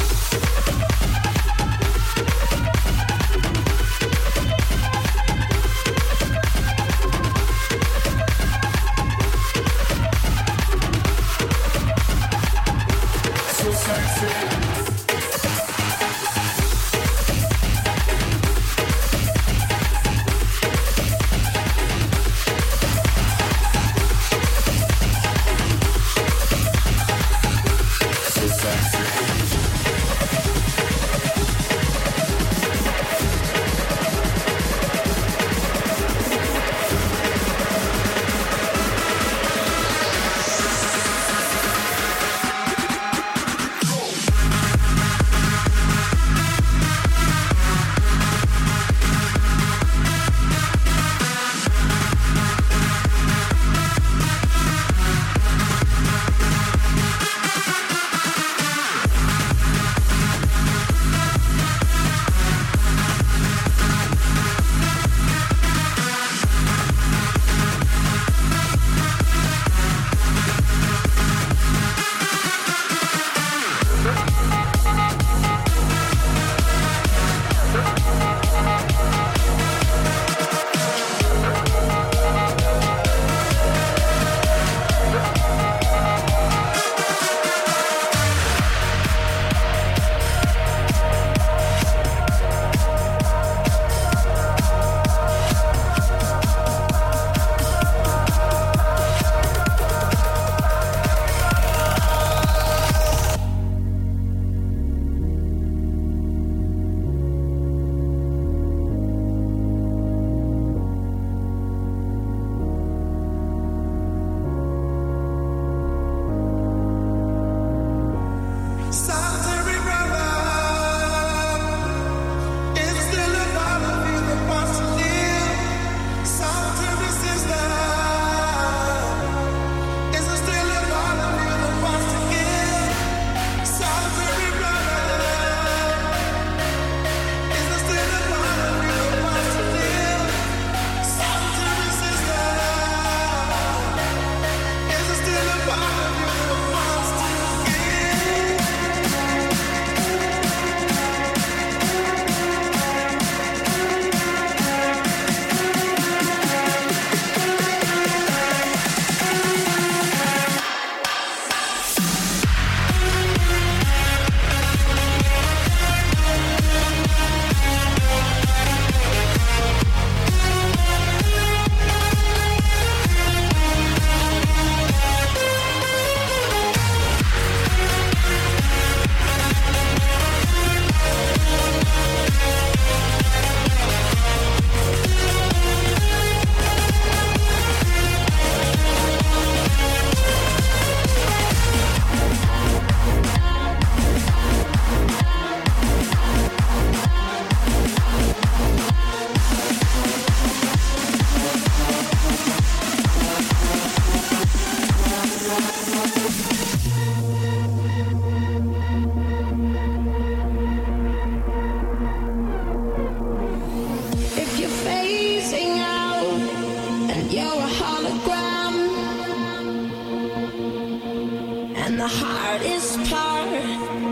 the hardest part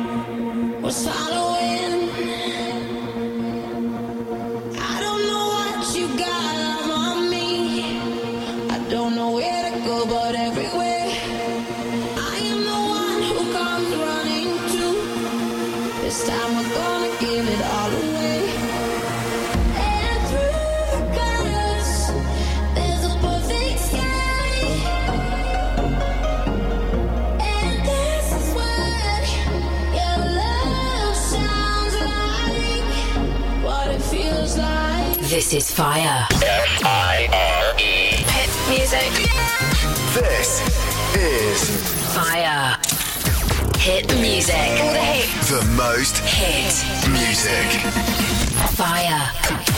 was following. I don't know what you got on me. I don't know where to go, but everywhere. I am the one who comes running to. This time we're gonna give it all away. This is fire. F I R E. Hit music. This is Fire. Hit music. All the hits. the most Hit music. fire.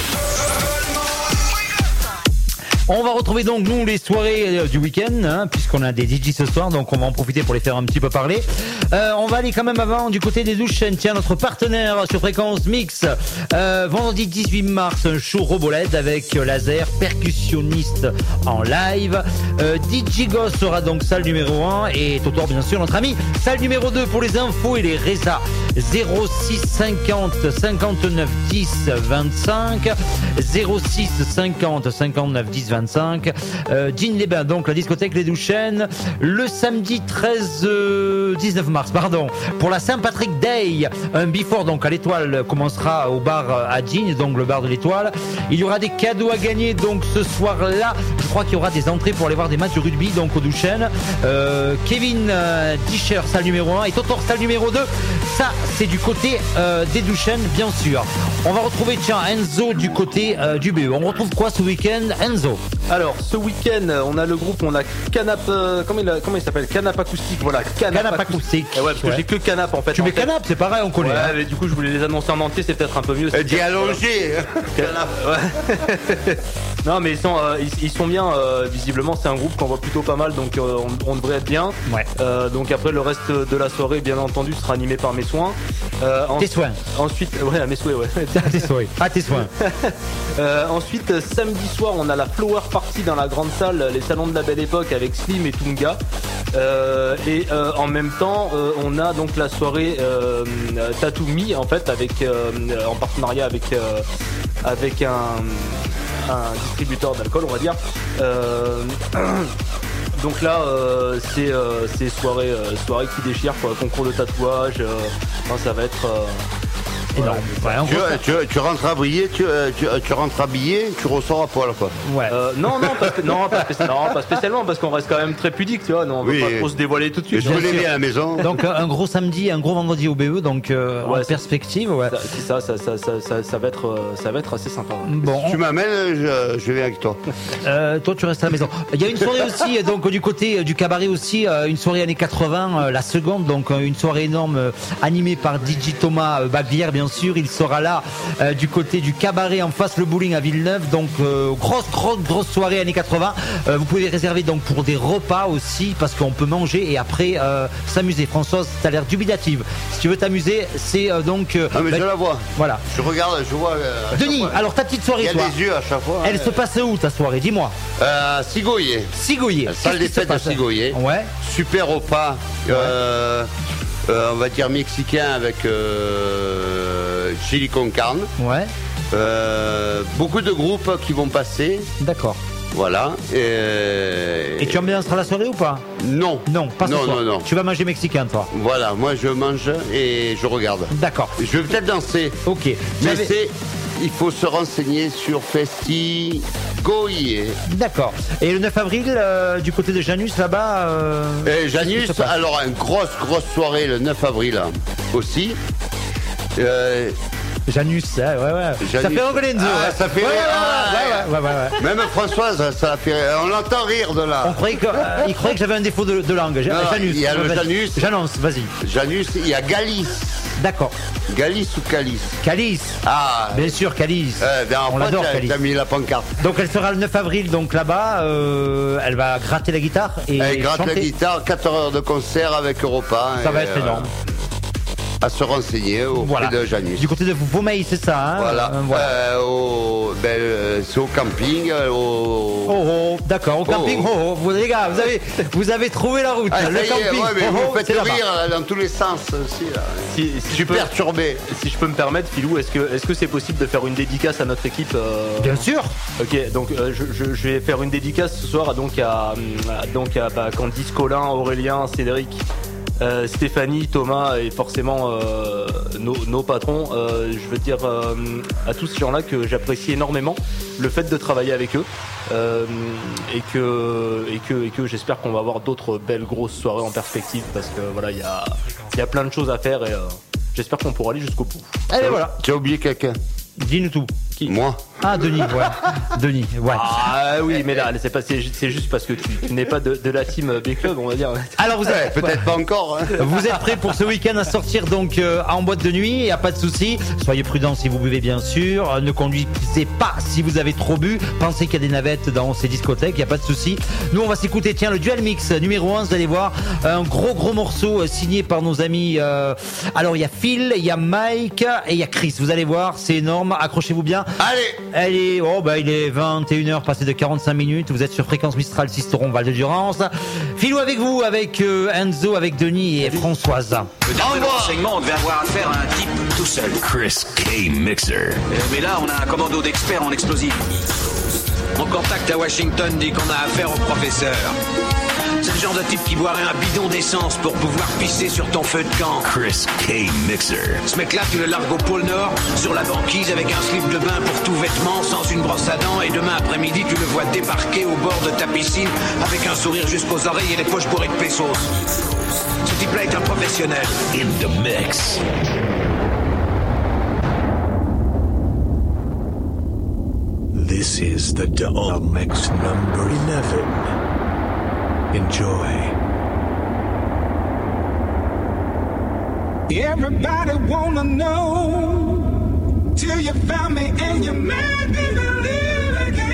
On va retrouver donc nous les soirées euh, du week-end, hein, puisqu'on a des D J ce soir, donc on va en profiter pour les faire un petit peu parler. Euh, on va aller quand même avant du côté des Douchen, tiens, notre partenaire sur Fréquence Mix. Euh, vendredi dix-huit mars, un show Roboled avec euh, Laser, percussionniste en live. Euh, D J Goss sera donc salle numéro un et Totor bien sûr notre ami. Salle numéro deux pour les infos et les résas. zéro six cinquante cinquante-neuf dix vingt-cinq zéro six cinquante cinquante-neuf dix vingt-cinq. Euh, Jean Les Bains, donc la discothèque Les Douchen, le samedi treize, euh, dix-neuf mars, pardon, pour la Saint-Patrick Day, un before donc à l'Étoile commencera au bar à Jean, donc le bar de l'Étoile. Il y aura des cadeaux à gagner donc ce soir-là. Je crois qu'il y aura des entrées pour aller voir des matchs de rugby donc au Douchen. Euh, Kevin euh, Disher, salle numéro un et Totor salle numéro deux. Ça c'est du côté euh, des Douchen bien sûr. On va retrouver tiens Enzo du côté euh, du B E. On retrouve quoi ce week-end, Enzo? Alors ce week-end on a le groupe, on a Canap, euh, comment, il a, comment il s'appelle, Canap acoustique, voilà, Canap, Canap acoustique. Eh ouais, parce que Ouais. j'ai que Canap en fait. Tu en mets fait. Canap, c'est pareil, on connaît. Ouais, hein. mais du coup je voulais les annoncer en entier, c'est peut-être un peu mieux. Elle dit allongé. Canap. Ouais. Non mais ils sont, euh, ils, ils sont bien, euh, visiblement c'est un groupe qu'on voit plutôt pas mal, donc euh, on, on devrait être bien. Ouais. Euh, donc après le reste de la soirée bien entendu sera animé par mes soins. Euh, en- Tes soins. Ensuite, ouais, à mes souhaits, ouais. Tes soins. Ah, tes soins. Euh, ensuite, samedi soir, on a la Flower Party dans la grande salle, les salons de la Belle Époque avec Slim et Tunga. Euh, et euh, en même temps, euh, on a donc la soirée euh, Tattoo Me en fait, avec euh, en partenariat avec euh, avec un, un distributeur d'alcool, on va dire. Euh, Donc là, euh, c'est euh, c'est soirée, euh, soirée qui déchire, quoi, concours de tatouage. Euh, enfin, ça va être euh, énorme. voilà. Ouais, Tu, tu, tu rentres habillé, tu, tu, tu rentres habillé, tu ressors à poil quoi. Ouais. Euh, non, non, pas, spé- non, pas, spé- non, pas spécialement, parce qu'on reste quand même très pudique, tu vois. Non, on veut Oui. pas trop se dévoiler tout de suite. Je voulais bien à la maison. Donc euh, un gros samedi, un gros vendredi au B E, donc euh, Ouais, en c'est- perspective, ouais. Ça- C'est ça, ça, ça, ça, ça, ça va être, euh, ça va être assez sympa. Ouais. Bon, Tu on- m'amènes, je, je viens avec toi. euh, toi tu restes à la maison. Il y a une soirée aussi, donc du côté euh, du cabaret aussi, euh, une soirée années quatre-vingts, euh, la seconde, donc euh, une soirée énorme euh, animée par D J Thomas euh, Baglière bien sûr. Il sera là euh, du côté du cabaret en face le bowling à Villeneuve, donc euh, grosse grosse grosse soirée années quatre-vingts. Euh, vous pouvez réserver donc pour des repas aussi parce qu'on peut manger et après euh, s'amuser. Françoise, t'as l'air dubitative. Si tu veux t'amuser, c'est euh, donc. euh, Ah mais bah, je la vois. Voilà. Je regarde, je vois. euh, à chaque Denis, fois. alors ta petite soirée, Il y a toi, des yeux à chaque fois. elle hein. se passe où ta soirée? Dis-moi. Euh, Sigoyer. Sigoyer. La salle Qu'est-ce des qui se fêtes de passe Sigoyer. Ouais. Super repas. Euh, euh, on va dire mexicain avec euh, chili con carne. Ouais. Euh, beaucoup de groupes qui vont passer. D'accord. Voilà. Et, Et tu ambianceras la soirée ou pas? Non. Non, pas ce Non, soir. non, non. Tu vas manger mexicain, toi. Voilà, moi je mange et je regarde. D'accord. Je vais peut-être danser. Ok. Mais J'avais- c'est. Il faut se renseigner sur Festigoyer. D'accord. Et le neuf avril, euh, du côté de Janus, là-bas. Euh... Et qu'est-ce qui Janus, se passe alors une grosse, grosse soirée le neuf avril hein, aussi. Euh, Janus, ouais, ouais, ouais. Ça Janus. fait rigoler, Enzo. Ah, ouais. ça fait Ouais, rire. ouais, ouais, ouais, ouais, ouais, ouais. Même Françoise, ça la fait rire. On l'entend rire de là. On croyait que, euh, il croyait que j'avais un défaut de, de langue. Ja- Non, Janus. il y a le Vas-y. Janus. J'annonce, vas-y. Janus, il y a Galice. D'accord. Galice ou Calice Calice. Ah, Bien sûr, Calice. euh, ben, en On fait, l'adore, t'as- Calice. t'as mis la pancarte. Donc elle sera le neuf avril, donc là-bas, euh, elle va gratter la guitare et Elle gratte chanter. la guitare, quatre heures de concert avec Europa. Ça et, va être euh, énorme. À se renseigner auprès Voilà. de Janus. Du côté de Vaumeil, c'est ça, hein Voilà. Euh, voilà. Euh, au, ben, euh, c'est au camping. euh, Au... Oh oh, d'accord, au camping, Oh, oh oh. oh, vous les gars, vous avez, vous avez trouvé la route, Ah, le ça y est, camping, ouais, mais oh, vous oh, faites c'est là-bas. rire là, dans tous les sens aussi. Là. Si, si Je je suis peux, perturbé. si je peux me permettre, Philou, est-ce que est-ce que c'est possible de faire une dédicace à notre équipe euh, Bien sûr. Ok, donc euh, je, je- je vais faire une dédicace ce soir à, donc à, à- donc à bah, Candice, Colin, Aurélien, Cédric, euh, Stéphanie, Thomas et forcément euh, nos, nos patrons. Euh, je veux dire euh, à tous ces gens-là que j'apprécie énormément le fait de travailler avec eux euh, et que et que et que j'espère qu'on va avoir d'autres belles grosses soirées en perspective parce que voilà il y a il y a plein de choses à faire et euh, j'espère qu'on pourra aller jusqu'au bout. Allez voilà, Tu as oublié quelqu'un? dis-nous tout. Moi. Ah, Denis, ouais. Denis, ouais. Ah oui, mais là, c'est, pas, c'est, c'est juste parce que tu, tu n'es pas de, de la team B-Club, on va dire. Alors vous êtes ouais, peut-être pas encore. Hein. Vous êtes prêts pour ce week-end à sortir donc euh, en boîte de nuit, y a pas de souci. Soyez prudents si vous buvez bien sûr. Euh, ne conduisez pas si vous avez trop bu. Pensez qu'il y a des navettes dans ces discothèques, y a pas de souci. Nous on va s'écouter tiens le Dual Mix numéro un, vous allez voir un gros gros morceau euh, signé par nos amis. Euh... Alors il y a Phil, il y a Mike et il y a Chris. Vous allez voir, c'est énorme. Accrochez-vous bien. Allez. Allez, oh bah il est vingt et une heures passé de quarante-cinq minutes. Vous êtes sur Fréquence Mistral Sisteron Val de Durance. Philou avec vous, avec euh, Enzo, avec Denis et Françoise. Le dernier renseignement, on devait avoir affaire à un type tout seul. Chris K. Mixer. Euh, mais là, on a un commando d'experts en explosifs. Mon contact à Washington dit qu'on a affaire au professeur. C'est le genre de type qui boirait un bidon d'essence pour pouvoir pisser sur ton feu de camp. Chris K. Mixer. Ce mec-là, tu le largues au pôle Nord, sur la banquise avec un slip de bain pour tout vêtement, sans une brosse à dents, et demain après-midi, tu le vois débarquer au bord de ta piscine avec un sourire jusqu'aux oreilles et les poches bourrées de pesos. Ce type-là est un professionnel. In the mix. This is the Dual Mix number eleven. Enjoy. Everybody wanna know till you found me and you made me believe again.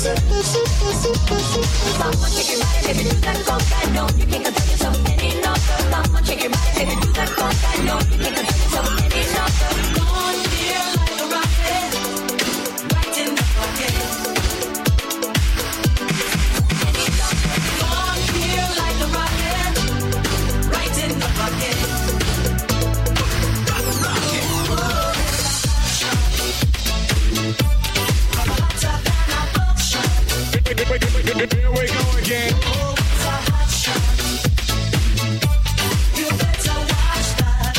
Mama, shake your body, baby, do that conga. No, you can't control yourself any longer. Mama, shake your body, baby, do that conga. No, you can't control yourself any longer. Don't feel like a rocket, right in the pocket. Any longer. Don't feel like a rocket, right in the pocket. Here we go again. You better watch that.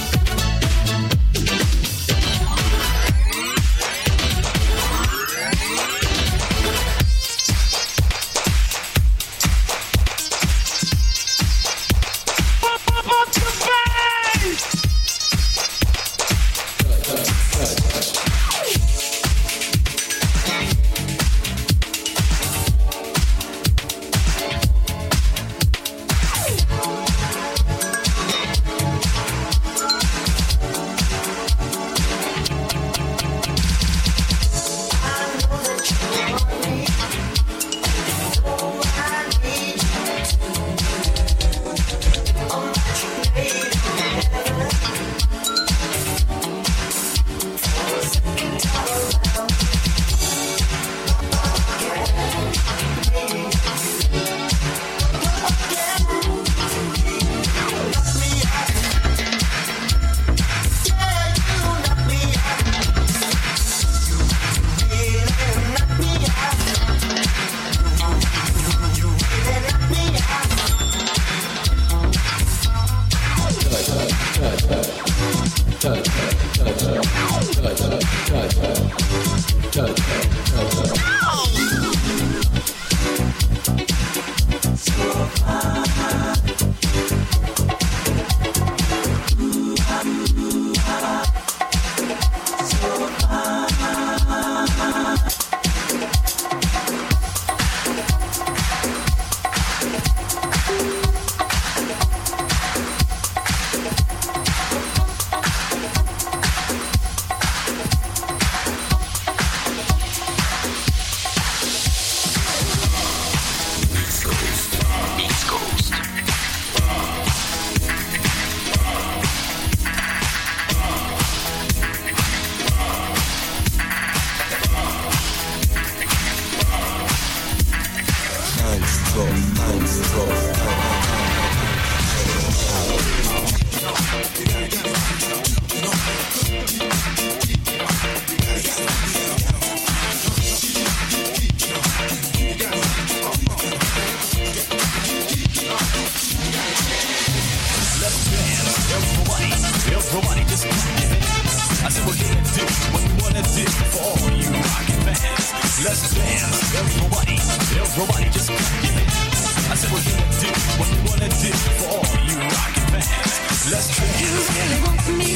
Everybody just clap your hands. I said we're gonna do what we wanna do for all you rockin' fans. Let's dance, everybody, everybody just clap your hands. I said we're gonna do what we wanna do for all you rockin' fans. Let's dance. You really want me?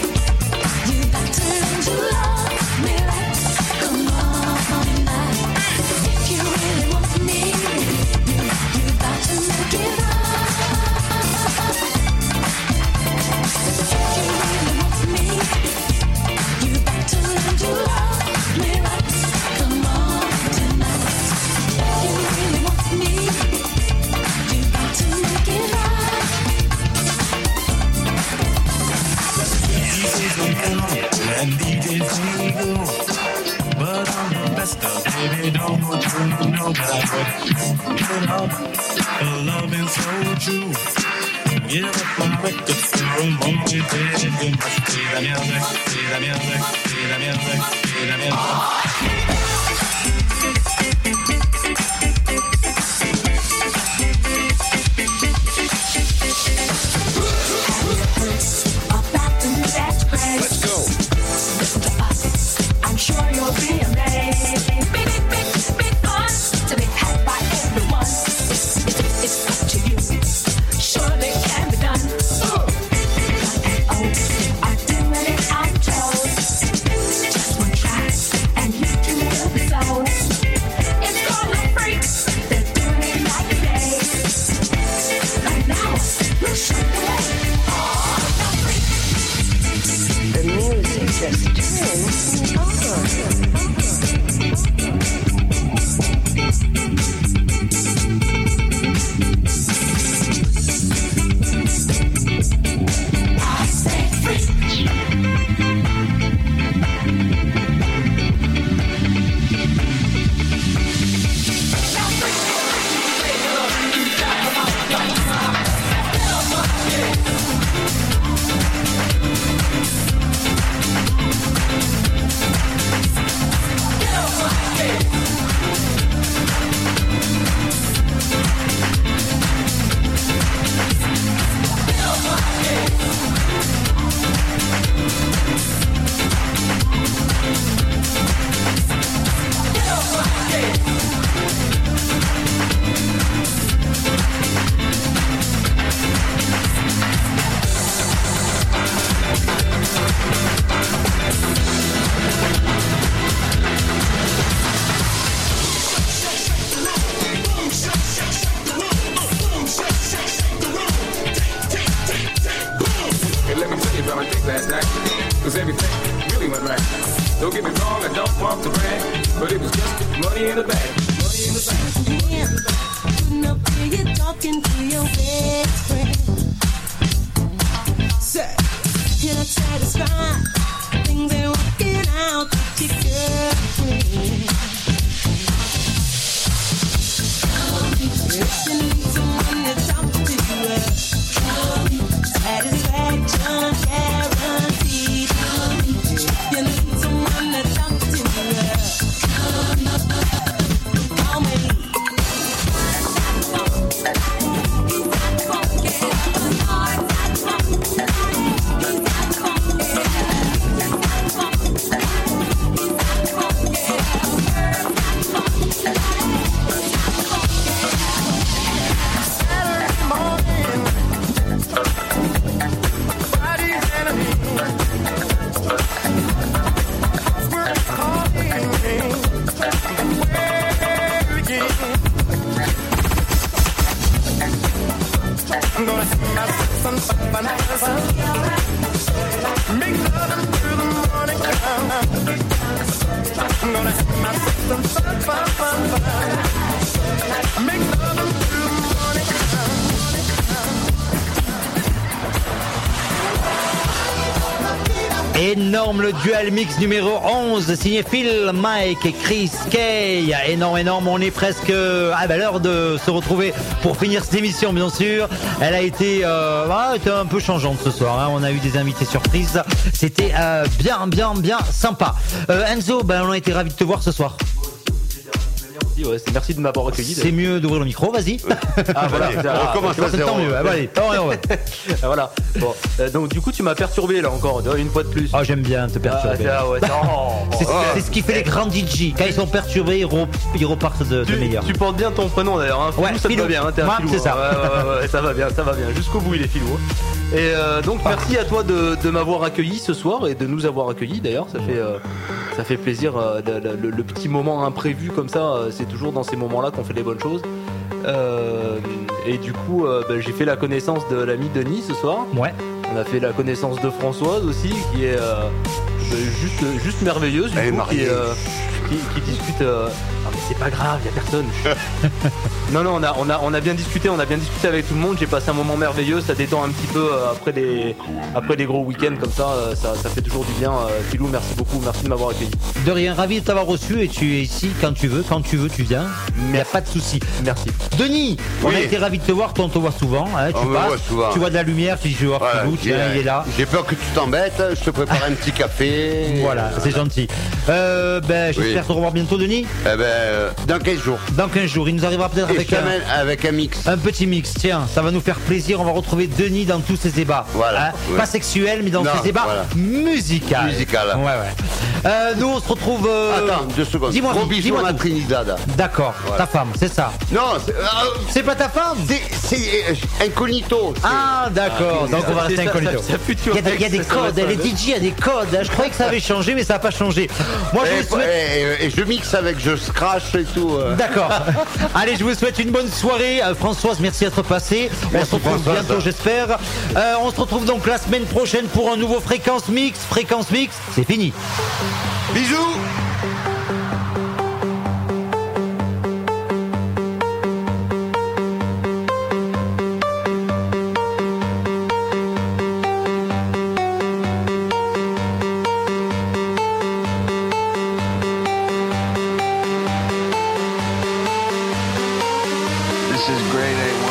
You got to learn to love me right. Come on now. If you really want me, you you got to make it right. If you really want me, you got to learn to love me right. Come on tonight. If you really want me, you got to make it right. And D J Jingle, but I'm the best of baby. Don't want you to know that I would give it up for loving so true. Give up my record for a moment, you must see the music, see the music, see the music, see the music. Let's go. Listen to us. I'm sure you'll be amazed. Big, big, big, big fun to be had by everyone. It's, it's, it's up to you. Surely can be done. Uh. And oh, I do what I'm told. Just one try, and you can do Yeah, couldn't help hear you talking to your best friend. Say, you're not satisfied. Things ain't working out with your girlfriend. If you need someone to talk to, uh, satisfaction guaranteed. If you need someone to talk to, uh, call me. I'm gonna have myself some bonanza. Make love until the morning comes. I'm gonna have myself some fun, fun, fun, fun. Make love until the morning comes. Énorme le dual mix numéro onze, signé Phil, Mike et Chris Kay. Énorme, énorme, on est presque à bah, l'heure de se retrouver pour finir cette émission, bien sûr. Elle a été, euh, bah, était un peu changeante ce soir, hein. On a eu des invités surprises. C'était euh, bien, bien, bien sympa. Euh, Enzo, bah, on a été ravis de te voir ce soir. Ouais, c'est merci de m'avoir accueilli. C'est mieux d'ouvrir le micro, vas-y. Ah voilà, on commence à zéro. Tant mieux. Ah, bah, allez, tant mieux, ouais. Ah, voilà. Bon, euh, donc du coup tu m'as perturbé là encore une fois de plus. Oh, j'aime bien te perturber. Ah, ouais, non. c'est, c'est ce qui fait les grands D J. Quand ils sont perturbés, ils, re, ils repartent de, tu, de meilleurs. Tu portes bien ton prénom d'ailleurs. Hein. Filou, ouais, ça Filou. te va bien. Hein, t'es un Moi, Filou, c'est ça. Hein. Ouais, ouais, ouais, ça va bien, ça va bien. Jusqu'au bout il est Filou. Et euh, donc merci à toi de, de m'avoir accueilli ce soir et de nous avoir accueillis d'ailleurs. Ça fait euh, ça fait plaisir. Euh, de, de, le, le petit moment imprévu comme ça, euh, c'est toujours dans ces moments-là qu'on fait les bonnes choses. Euh, et du coup, euh, bah, j'ai fait la connaissance de l'ami Denis ce soir. Ouais. On a fait la connaissance de Françoise aussi, qui est euh, juste juste merveilleuse. Du Elle coup, est mariée. Qui, euh, qui, qui discute. Euh... Non mais c'est pas grave, y a personne. non non, on a on a on a bien discuté, on a bien discuté avec tout le monde. J'ai passé un moment merveilleux, ça détend un petit peu euh, après les après les gros week-ends comme ça, euh, ça, ça fait toujours du bien. Euh, Philou, merci beaucoup, merci de m'avoir accueilli. De rien, ravi de t'avoir reçu et tu es ici quand tu veux, quand tu veux tu viens. Il n'y a pas de souci. Merci. Denis, on Oui. a été ravis de te voir, toi on te voit souvent. Hein, tu On me passes, voit souvent. tu vois de la lumière, tu dis je vais voir Voilà, Philou, j'ai- tiens, il est là. J'ai peur que tu t'embêtes, je te prépare un petit café. Voilà, c'est gentil. Euh, ben, j'espère Oui. te revoir bientôt, Denis. Eh ben, euh, dans quinze jours. Dans quinze jours, il nous arrivera peut-être Et avec je un, t'amène avec un mix. un petit mix. Tiens, ça va nous faire plaisir. On va retrouver Denis dans tous ses débats. Voilà, Hein, ouais. Pas sexuel, mais dans Non, ses débats voilà. musicaux. Musical. Ouais, ouais. Euh, nous, on se retrouve. euh, Attends, deux secondes. Dis-moi, Gros tout, bisous dis-moi à tout. Trinidad. D'accord, Voilà. ta femme, c'est ça. Non, c'est, euh, C'est pas ta femme. c'est, c'est euh, incognito. c'est- Ah d'accord, donc on va c'est rester ça, incognito. ça- ça pue Il y a des, il y a des ça, ça va codes, être les ça. D J, il y a des codes. Je croyais que ça avait changé, mais ça n'a pas changé. Moi, je Et, vous souhaite... et- et je mixe avec, je scratch et tout. euh. D'accord. Allez, je vous souhaite une bonne soirée. Euh, Françoise, merci d'être passée. On Merci, se retrouve Françoise. bientôt, j'espère. Euh, on se retrouve donc la semaine prochaine pour un nouveau Fréquence Mix. Fréquence Mix, c'est fini. Bisous. This is grade A.